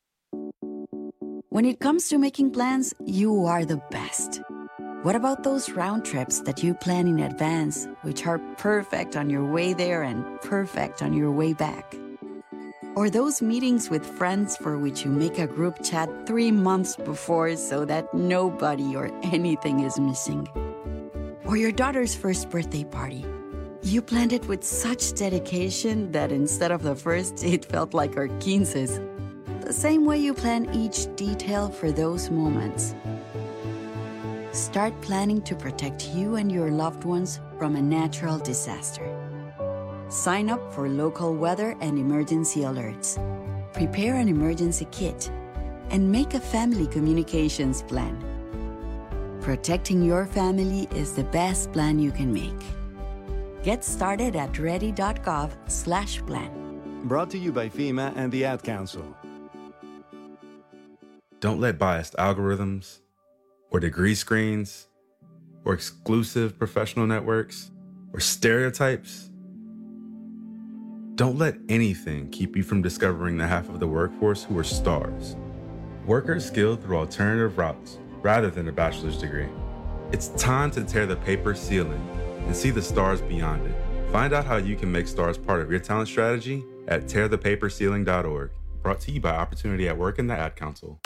When it comes to making plans, you are the best. What about those round trips that you plan in advance, which are perfect on your way there and perfect on your way back? Or those meetings with friends for which you make a group chat three months before so that nobody or anything is missing? Or your daughter's first birthday party. You planned it with such dedication that instead of the first, it felt like our quinces. The same way you plan each detail for those moments. Start planning to protect you and your loved ones from a natural disaster. Sign up for local weather and emergency alerts. Prepare an emergency kit and make a family communications plan. Protecting your family is the best plan you can make. Get started at ready.gov slash plan. Brought to you by FEMA and the Ad Council. Don't let biased algorithms or degree screens or exclusive professional networks or stereotypes. Don't let anything keep you from discovering the half of the workforce who are stars. Workers skilled through alternative routes rather than a bachelor's degree. It's time to tear the paper ceiling and see the stars beyond it. Find out how you can make stars part of your talent strategy at tear the paper ceiling dot org. Brought to you by Opportunity at Work and the Ad Council.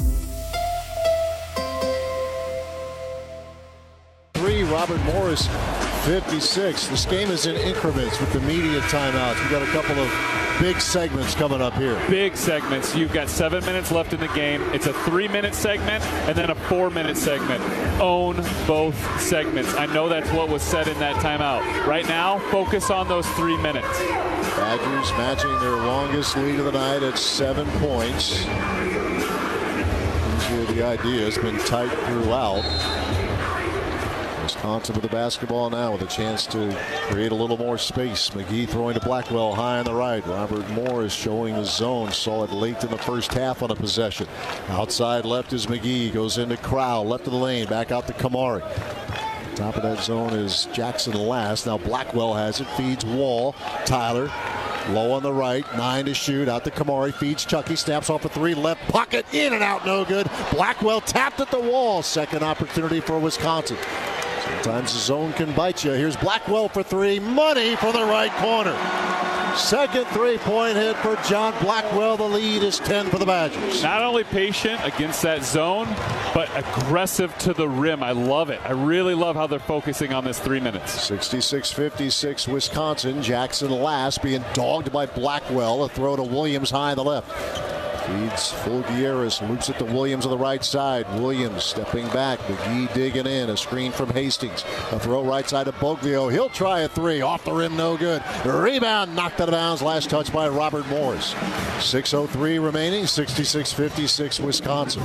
Three, Robert Morris, fifty-six. This game is in increments with the media timeouts. We've got a couple of big segments coming up here. Big segments. You've got seven minutes left in the game. It's a three-minute segment and then a four-minute segment. Own both segments. I know that's what was said in that timeout. Right now, focus on those three minutes. Badgers matching their longest lead of the night at seven points. Usually the idea has been tight throughout. Wisconsin with the basketball now with a chance to create a little more space. McGee throwing to Blackwell high on the right. Robert Morris showing the zone. Saw it late in the first half on a possession. Outside left is McGee. Goes into Crowell. Left of the lane. Back out to Kamari. Top of that zone is Jackson last. Now Blackwell has it. Feeds Wall. Tyler. Low on the right. Nine to shoot. Out to Kamari. Feeds Chucky. Snaps off a three. Left pocket. In and out. No good. Blackwell tapped at the wall. Second opportunity for Wisconsin. Sometimes the zone can bite you. Here's Blackwell for three. Money for the right corner. Second three-point hit for John Blackwell. The lead is ten for the Badgers. Not only patient against that zone, but aggressive to the rim. I love it. I really love how they're focusing on this three minutes. sixty-six fifty-six Wisconsin. Jackson last being dogged by Blackwell. A throw to Williams high on the left. Feeds Fulgueras, loops it to Williams on the right side. Williams stepping back. McGee digging in. A screen from Hastings. A throw right side to Boglio. He'll try a three. Off the rim, no good. Rebound knocked out of bounds. Last touch by Robert Morris. six oh three remaining. sixty-six fifty-six Wisconsin.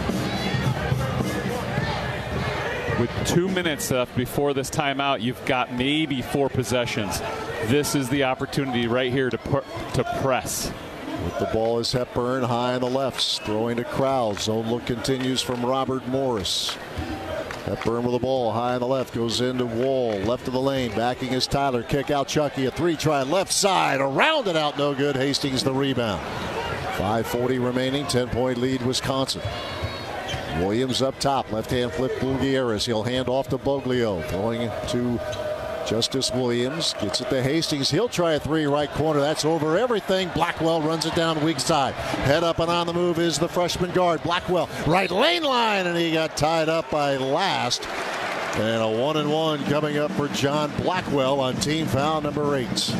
With two minutes left before this timeout, you've got maybe four possessions. This is the opportunity right here to put, to press. With the ball is Hepburn high on the left, throwing to Crowell. Zone look continues from Robert Morris. Hepburn with the ball high on the left, goes into Wall, left of the lane, backing is Tyler. Kick out Chucky, a three try left side, around it out, no good. Hastings the rebound. five forty remaining, ten point lead Wisconsin. Williams up top, left hand flip Fulgueras. He'll hand off to Boglio, throwing to Justice Williams, gets it to Hastings. He'll try a three right corner. That's over everything. Blackwell runs it down weak side. Head up and on the move is the freshman guard. Blackwell, right lane line, and he got tied up by Last. And a one and one coming up for John Blackwell on team foul number eight.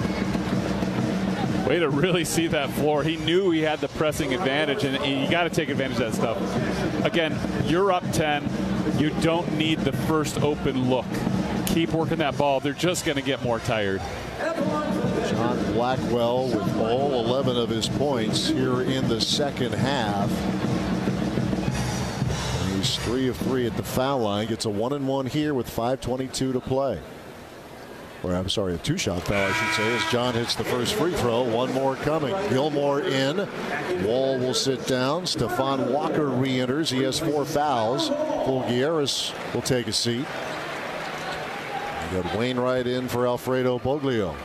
Way to really see that floor. He knew he had the pressing advantage, and you got to take advantage of that stuff. Again, you're up ten. You don't need the first open look. Keep working that ball. They're just going to get more tired. John Blackwell with all eleven of his points here in the second half. He's three of three at the foul line. Gets a one and one here with five twenty-two to play. Or I'm sorry, a two-shot foul, I should say, as John hits the first free throw. One more coming. Gilmore in. Wall will sit down. Stephon Walker re-enters. He has four fouls. Fulgueras will take a seat. We got Wainwright in for Alfredo Boglio.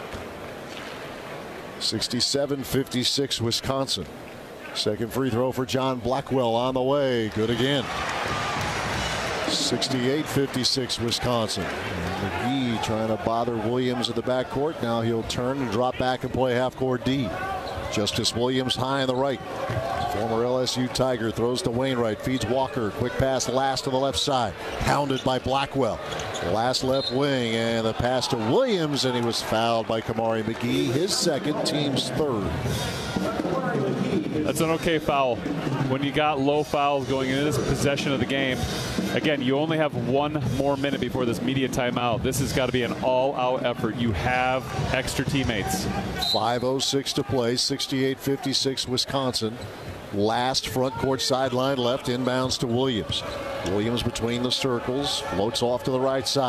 sixty-seven fifty-six Wisconsin. Second free throw for John Blackwell on the way. Good again. sixty-eight fifty-six Wisconsin. And McGee trying to bother Williams at the backcourt. Now he'll turn and drop back and play half court D. Justice Williams high on the right. Former L S U Tiger throws to Wainwright. Feeds Walker. Quick pass last to the left side. Pounded by Blackwell. Last left wing, and the pass to Williams, and he was fouled by Kamari McGee. His second, team's third. That's an okay foul. When you got low fouls going into this possession of the game, again, you only have one more minute before this media timeout. This has got to be an all-out effort. You have extra teammates. five oh six to play, sixty-eight fifty-six Wisconsin. Last front court sideline left, inbounds to Williams. Williams between the circles, floats off to the right side.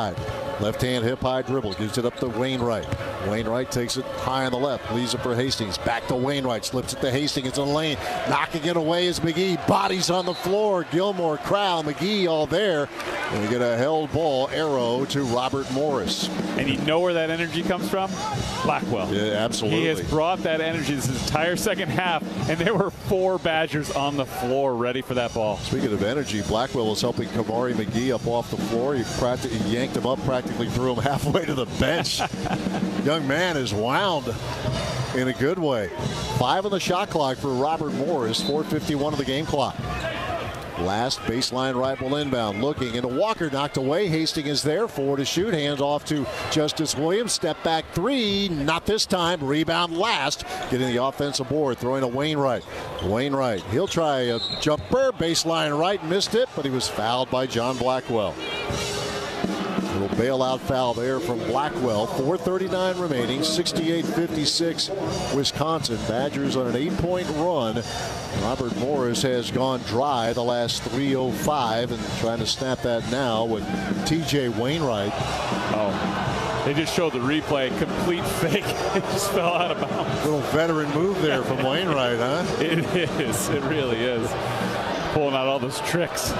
Left hand hip high dribble. Gives it up to Wainwright. Wainwright takes it high on the left. Leaves it for Hastings. Back to Wainwright. Slips it to Hastings. It's in the lane. Knocking it away is McGee. Bodies on the floor. Gilmore, Crowell, McGee all there. And we get a held ball arrow to Robert Morris. And you know where that energy comes from? Blackwell. Yeah, absolutely. He has brought that energy this entire second half, and there were four Badgers on the floor ready for that ball. Speaking of energy, Blackwell was helping Kamari McGee up off the floor. He practically yanked him up, practically threw him halfway to the bench. Young man is wound in a good way. Five on the shot clock for Robert Morris. four fifty-one of the game clock. Last baseline right will inbound. Looking into Walker, knocked away. Hastings is there. Four to shoot. Hands off to Justice Williams. Step back three. Not this time. Rebound last. Getting the offensive board. Throwing to Wainwright. Wainwright. He'll try a jumper. Baseline right. Missed it, but he was fouled by John Blackwell. Little bailout foul there from Blackwell. four thirty-nine remaining. sixty-eight fifty-six Wisconsin. Badgers on an eight-point run. Robert Morris has gone dry the last three oh five and trying to snap that now with T J Wainwright. Oh, they just showed the replay. Complete fake. It just fell out of bounds. Little veteran move there from Wainwright, huh? It is. It really is. Pulling out all those tricks.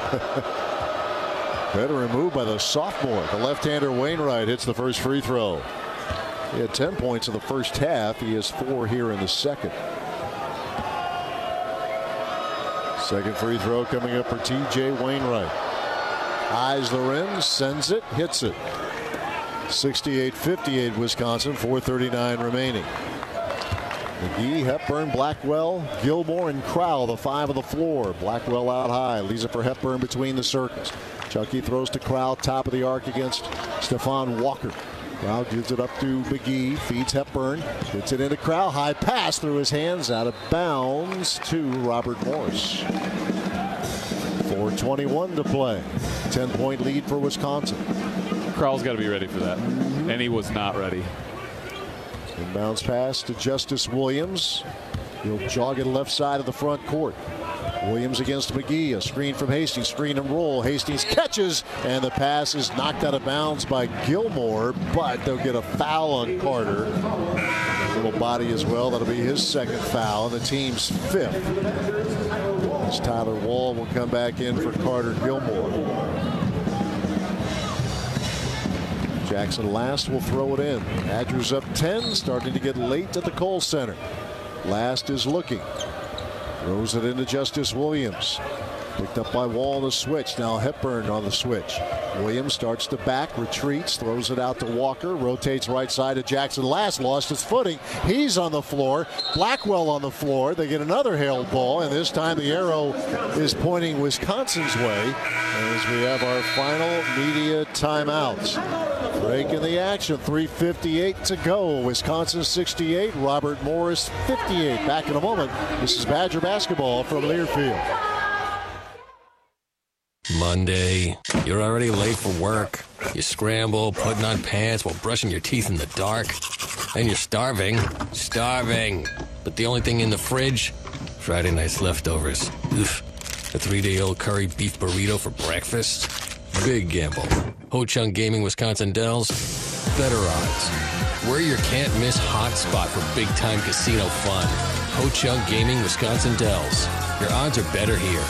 Veteran move by the sophomore. The left-hander Wainwright hits the first free throw. He had ten points in the first half. He has four here in the second. Second free throw coming up for T J Wainwright. Eyes the rim, sends it, hits it. sixty-eight fifty-eight Wisconsin, four thirty-nine remaining. McGee, Hepburn, Blackwell, Gilmore, and Crowell, the five of the floor. Blackwell out high, leaves it for Hepburn between the circles. Chucky throws to Crowell, top of the arc against Stephon Walker. Crowell gives it up to McGee, feeds Hepburn, gets it into Crowell, high pass through his hands, out of bounds to Robert Morris. four twenty-one to play. ten-point lead for Wisconsin. Crowell's got to be ready for that, and he was not ready. Inbounds pass to Justice Williams. He'll jog it left side of the front court. Williams against McGee. A screen from Hastings. Screen and roll. Hastings catches, and the pass is knocked out of bounds by Gilmore, but they'll get a foul on Carter. A little body as well. That'll be his second foul, and the team's fifth. As Tyler Wall will come back in for Carter Gilmore. Jackson Last will throw it in. Badgers up ten, starting to get late at the Kohl Center. Last is looking. Throws it into Justice Williams. Picked up by Wall on the switch. Now Hepburn on the switch. Williams starts to back, retreats, throws it out to Walker, rotates right side to Jackson Last. Lost his footing. He's on the floor. Blackwell on the floor. They get another held ball, and this time the arrow is pointing Wisconsin's way as we have our final media timeouts. Break in the action. three fifty-eight to go. Wisconsin sixty-eight. Robert Morris fifty-eight. Back in a moment. This is Badger basketball from Learfield. Monday. You're already late for work. You scramble, putting on pants while brushing your teeth in the dark. And you're starving. Starving. But the only thing in the fridge? Friday night's leftovers. Oof. A three-day-old curry beef burrito for breakfast? Big gamble. Ho Chunk Gaming Wisconsin Dells. Better odds. We're your can't-miss hotspot for big-time casino fun. Ho Chunk Gaming Wisconsin Dells. Your odds are better here.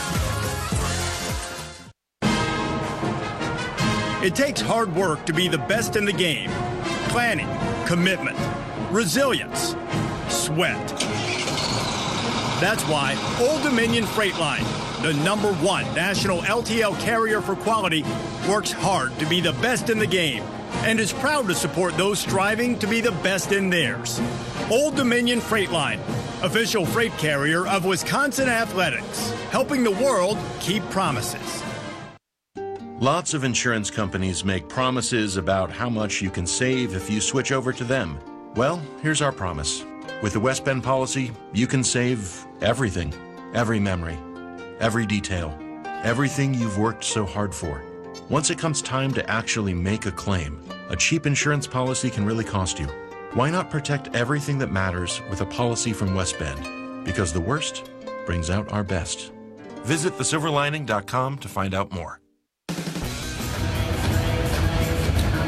It takes hard work to be the best in the game. Planning, commitment, resilience, sweat. That's why Old Dominion Freight Line, the number one national L T L carrier for quality, works hard to be the best in the game and is proud to support those striving to be the best in theirs. Old Dominion Freight Line, official freight carrier of Wisconsin Athletics, helping the world keep promises. Lots of insurance companies make promises about how much you can save if you switch over to them. Well, here's our promise. With the West Bend policy, you can save everything. Every memory, every detail, everything you've worked so hard for. Once it comes time to actually make a claim, a cheap insurance policy can really cost you. Why not protect everything that matters with a policy from West Bend? Because the worst brings out our best. Visit the silver lining dot com to find out more.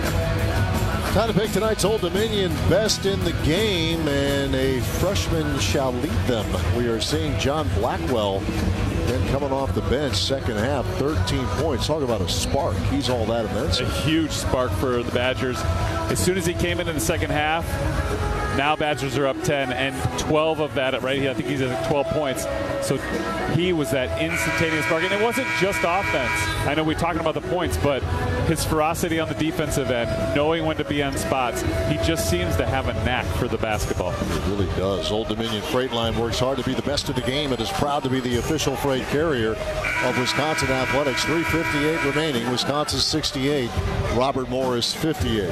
Time to pick tonight's Old Dominion best in the game, and a freshman shall lead them. We are seeing John Blackwell then coming off the bench, second half, thirteen points. Talk about a spark. He's all that immense. A huge spark for the Badgers. As soon as he came in in the second half, now Badgers are up ten, and twelve of that, right? I think he's at twelve points. So he was that instantaneous spark. And it wasn't just offense. I know we're talking about the points, but his ferocity on the defensive end, knowing when to be on spots, he just seems to have a knack for the basketball. It really does. Old Dominion Freight Line works hard to be the best in the game and is proud to be the official freight carrier of Wisconsin Athletics. three fifty-eight remaining. Wisconsin sixty-eight. Robert Morris fifty-eight.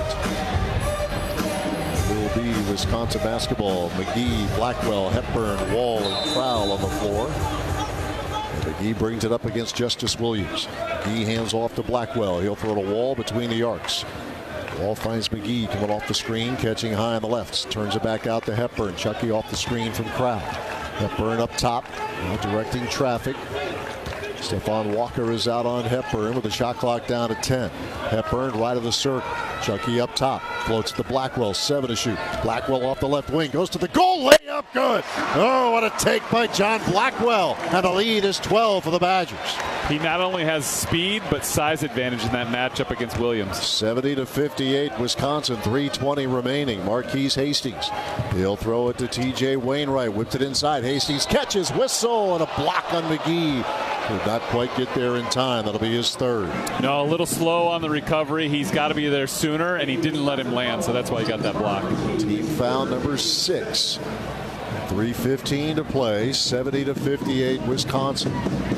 Be Wisconsin basketball. McGee, Blackwell, Hepburn, Wall, and Crowell on the floor. And McGee brings it up against Justice Williams. McGee hands off to Blackwell. He'll throw it a Wall between the arcs. Wall finds McGee coming off the screen, catching high on the left. Turns it back out to Hepburn. Chucky off the screen from Crowell. Hepburn up top, now directing traffic. Stephon Walker is out on Hepburn with the shot clock down to ten. Hepburn right of the circle. Chucky up top. Floats to Blackwell. Seven to shoot. Blackwell off the left wing. Goes to the goal. Layup good. Oh, what a take by John Blackwell. And the lead is twelve for the Badgers. He not only has speed, but size advantage in that matchup against Williams. seventy to fifty-eight, Wisconsin. three twenty remaining. Marquise Hastings. He'll throw it to T J Wainwright. Whipped it inside. Hastings catches. Whistle and a block on McGee. Did not quite get there in time. That'll be his third. No, a little slow on the recovery. He's got to be there sooner, and he didn't let him land, so that's why he got that block. Team foul number six. three fifteen to play. seventy to fifty-eight, Wisconsin.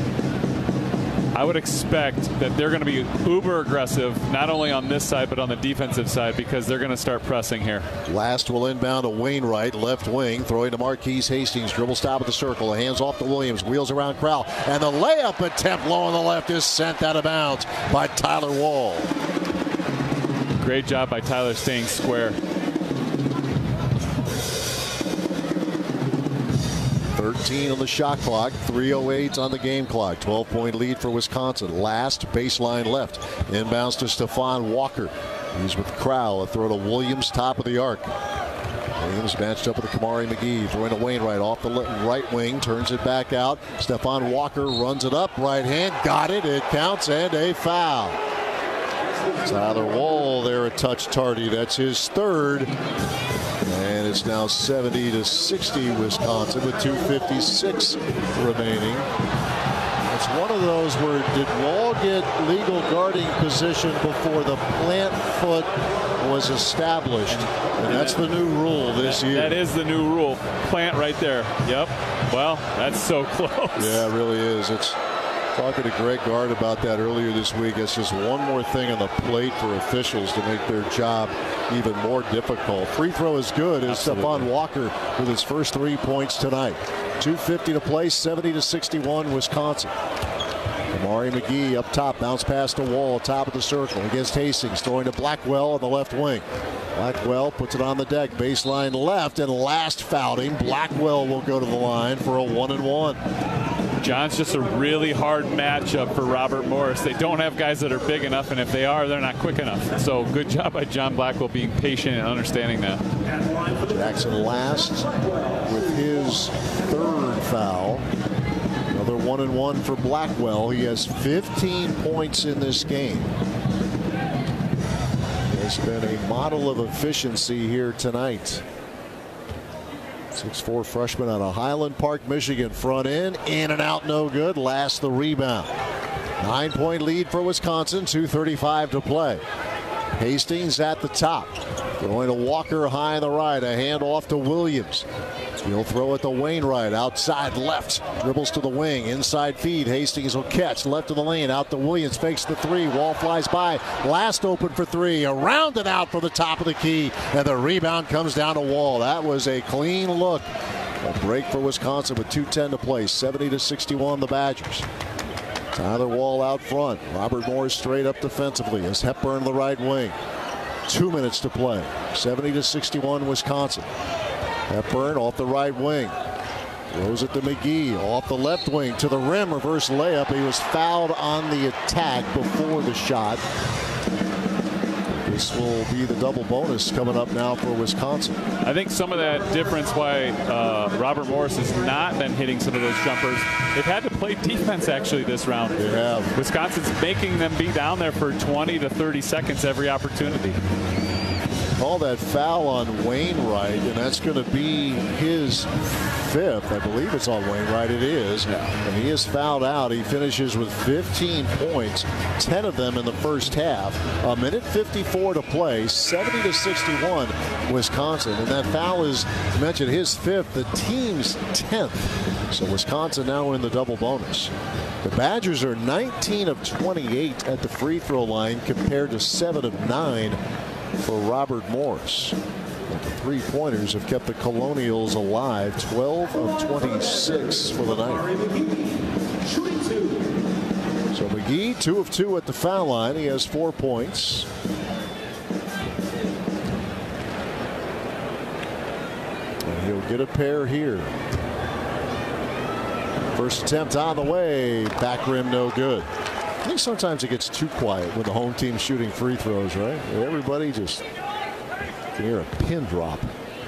I would expect that they're going to be uber aggressive, not only on this side, but on the defensive side, because they're going to start pressing here. Last will inbound to Wainwright, left wing, throwing to Marquise Hastings. Dribble stop at the circle. Hands off to Williams. Wheels around Crowell. And the layup attempt low on the left is sent out of bounds by Tyler Wall. Great job by Tyler staying square. thirteen on the shot clock, three oh eight on the game clock. twelve point lead for Wisconsin. Last baseline left. Inbounds to Stephon Walker. He's with Crowell. A throw to Williams, top of the arc. Williams matched up with Kamari McGee. Throwing to Wainwright off the right wing. Turns it back out. Stephon Walker runs it up. Right hand. Got it. It counts and a foul. Tyler Wall there a touch tardy. That's his third. And it's now seventy to sixty Wisconsin with two fifty-six remaining. It's one of those where did Wall get legal guarding position before the plant foot was established? And that's the new rule this that, year. That is the new rule. Plant right there. Yep. Well, that's so close. Yeah, it really is. It's talking to Greg Gard about that earlier this week. It's just one more thing on the plate for officials to make their job even more difficult. Free throw is good as Stephon Walker with his first three points tonight. two fifty to play, seventy to sixty-one Wisconsin. Kamari McGee up top, bounce pass to Wall, top of the circle against Hastings, throwing to Blackwell on the left wing. Blackwell puts it on the deck, baseline left, and last fouling. Blackwell will go to the line for a one and one. John's just a really hard matchup for Robert Morris. They don't have guys that are big enough, and if they are, they're not quick enough. So good job by John Blackwell being patient and understanding that. Jackson last with his third foul. Another one and one for Blackwell. He has fifteen points in this game. He's been a model of efficiency here tonight. six four freshman out of Highland Park, Michigan. Front end, in and out, no good. Last the rebound. Nine point lead for Wisconsin, two thirty-five to play. Hastings at the top. Throwing to Walker high on the right. A hand off to Williams. He'll throw it to Wainwright. Outside left. Dribbles to the wing. Inside feed. Hastings will catch. Left of the lane. Out to Williams. Fakes the three. Wall flies by. Last open for three. Around and out for the top of the key. And the rebound comes down to Wall. That was a clean look. A break for Wisconsin with two ten to play. seventy to sixty-one the Badgers. Tyler Wall out front. Robert Morris straight up defensively as Hepburn the right wing. Two minutes to play. seventy to sixty-one Wisconsin. Hepburn off the right wing. Throws it to McGee off the left wing to the rim. Reverse layup. He was fouled on the attack before the shot. This will be the double bonus coming up now for Wisconsin. I think some of that difference why uh, Robert Morris has not been hitting some of those jumpers, they've had to play defense actually this round. They have. Wisconsin's making them be down there for twenty to thirty seconds every opportunity. Call that foul on Wainwright, and that's going to be his fifth. I believe it's on Wainwright. It is. Yeah. And he is fouled out. He finishes with fifteen points, ten of them in the first half. A minute fifty-four to play, seventy to sixty-one, Wisconsin. And that foul is, you mentioned, his fifth, the team's tenth. So Wisconsin now in the double bonus. The Badgers are nineteen of twenty-eight at the free throw line compared to seven of nine for Robert Morris. But the three-pointers have kept the Colonials alive, twelve of twenty-six for the night. So McGee, two of two at the foul line. He has four points. And he'll get a pair here. First attempt on the way. Back rim, no good. I think sometimes it gets too quiet when the home team's shooting free throws, right? Everybody just can hear a pin drop.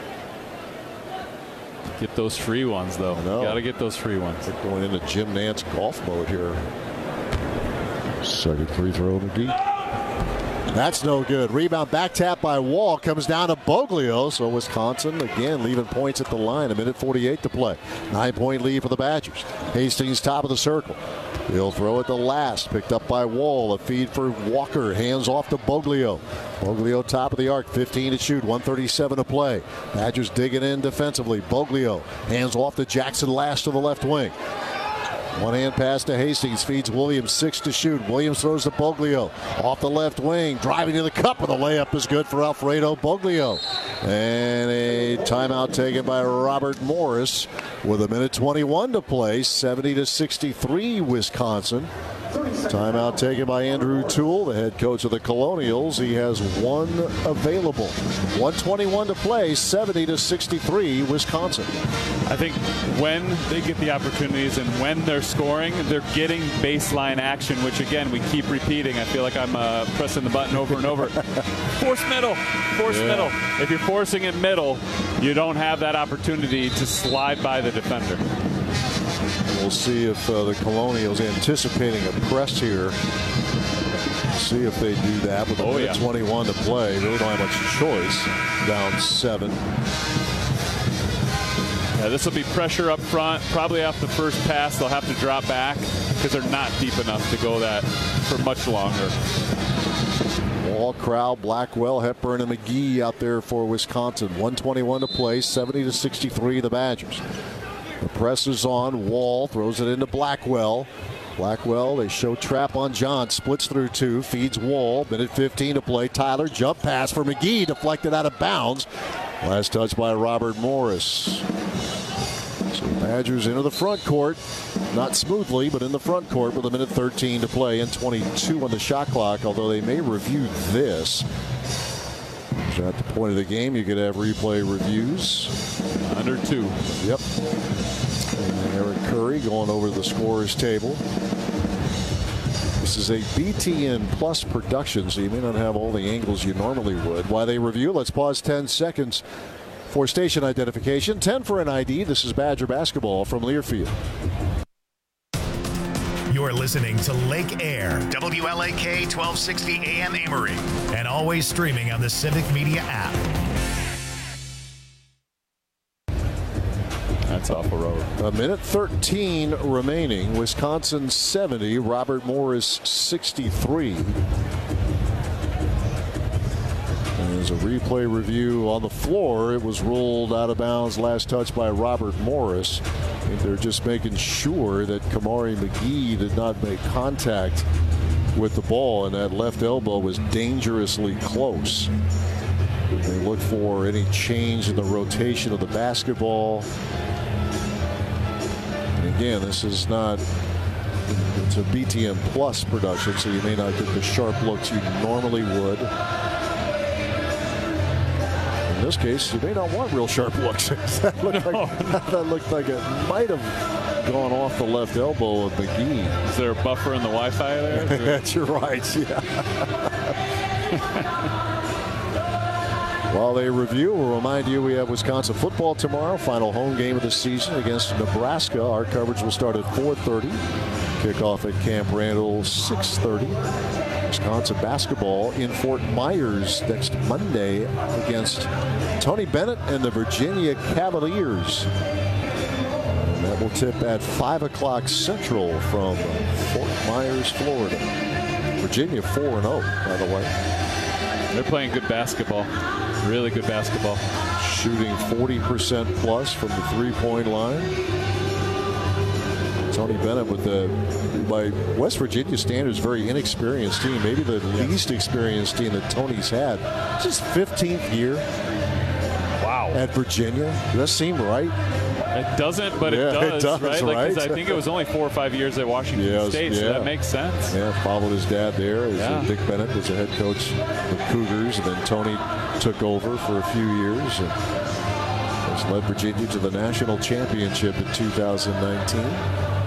Get those free ones, though. You got to get those free ones. They're going into Jim Nantz golf mode here. Second free throw, McGee. That's no good. Rebound back tap by Wall. Comes down to Boglio. So Wisconsin again leaving points at the line. A minute forty-eight to play. Nine point lead for the Badgers. Hastings top of the circle. He'll throw it the last. Picked up by Wall. A feed for Walker. Hands off to Boglio. Boglio top of the arc. fifteen to shoot. one thirty-seven to play. Badgers digging in defensively. Boglio. Hands off to Jackson last to the left wing. One hand pass to Hastings. Feeds Williams. Six to shoot. Williams throws to Boglio. Off the left wing. Driving to the cup. And the layup is good for Alfredo Boglio. And a timeout taken by Robert Morris with a minute twenty-one to play. seventy to sixty-three Wisconsin. Timeout taken by Andrew Toole, the head coach of the Colonials. He has one available. one twenty-one to play, seventy to sixty-three Wisconsin. I think when they get the opportunities and when they're scoring, they're getting baseline action, which again we keep repeating. I feel like I'm uh, pressing the button over and over. Force middle, force yeah. middle. If you're forcing it middle, you don't have that opportunity to slide by the defender. We'll see if uh, the Colonials anticipating a press here. See if they do that with a oh, minute yeah. twenty-one to play. Really don't have much choice. Down seven. Yeah, this will be pressure up front. Probably off the first pass, they'll have to drop back because they're not deep enough to go that for much longer. Wall, Crowd, Blackwell, Hepburn, and McGee out there for Wisconsin. one twenty-one to play, seventy to sixty-three the Badgers. The press is on. Wall throws it into Blackwell. Blackwell, they show trap on John. Splits through two. Feeds Wall. Minute fifteen to play. Tyler, jump pass for McGee. Deflected out of bounds. Last touch by Robert Morris. So Badgers into the front court. Not smoothly, but in the front court with a minute thirteen to play and twenty-two on the shot clock, although they may review this. At the point of the game, you could have replay reviews. Under two. Yep. And Eric Curry going over the scorer's table. This is a B T N Plus production, so you may not have all the angles you normally would. While they review, let's pause ten seconds for station identification. ten for an I D. This is Badger basketball from Learfield. You're listening to Lake Air, W L A K twelve sixty A M Amory, and always streaming on the Civic Media app. That's off a road. A minute thirteen remaining. Wisconsin seventy, Robert Morris sixty-three. There's a replay review on the floor. It was ruled out of bounds. Last touch by Robert Morris. I think they're just making sure that Kamari McGee did not make contact with the ball, and that left elbow was dangerously close. They look for any change in the rotation of the basketball. And again, this is not, it's a B T N Plus production, so you may not get the sharp looks you normally would. In this case, you may not want real sharp looks. that, looked no. like, that looked like it might have gone off the left elbow of McGee. Is there a buffer in the Wi-Fi there? That's right, yeah. While they review, we'll remind you we have Wisconsin football tomorrow. Final home game of the season against Nebraska. Our coverage will start at four thirty. Kickoff at Camp Randall, six thirty. Wisconsin basketball in Fort Myers next Monday against Tony Bennett and the Virginia Cavaliers. And that will tip at five o'clock Central from Fort Myers, Florida. Virginia four and oh, by the way. They're playing good basketball. Really good basketball. Shooting forty percent plus from the three-point line. Tony Bennett with the, by West Virginia standards, very inexperienced team. Maybe the least experienced team that Tony's had. It's his fifteenth year. Wow. At Virginia. Does that seem right? It doesn't, but yeah, it, does, it does, right? right? Like, 'cause I think it was only four or five years at Washington yeah, State, yeah. so that makes sense. Yeah, followed his dad there. As yeah. Dick Bennett was the head coach of the Cougars, and then Tony took over for a few years and has led Virginia to the national championship in two thousand nineteen.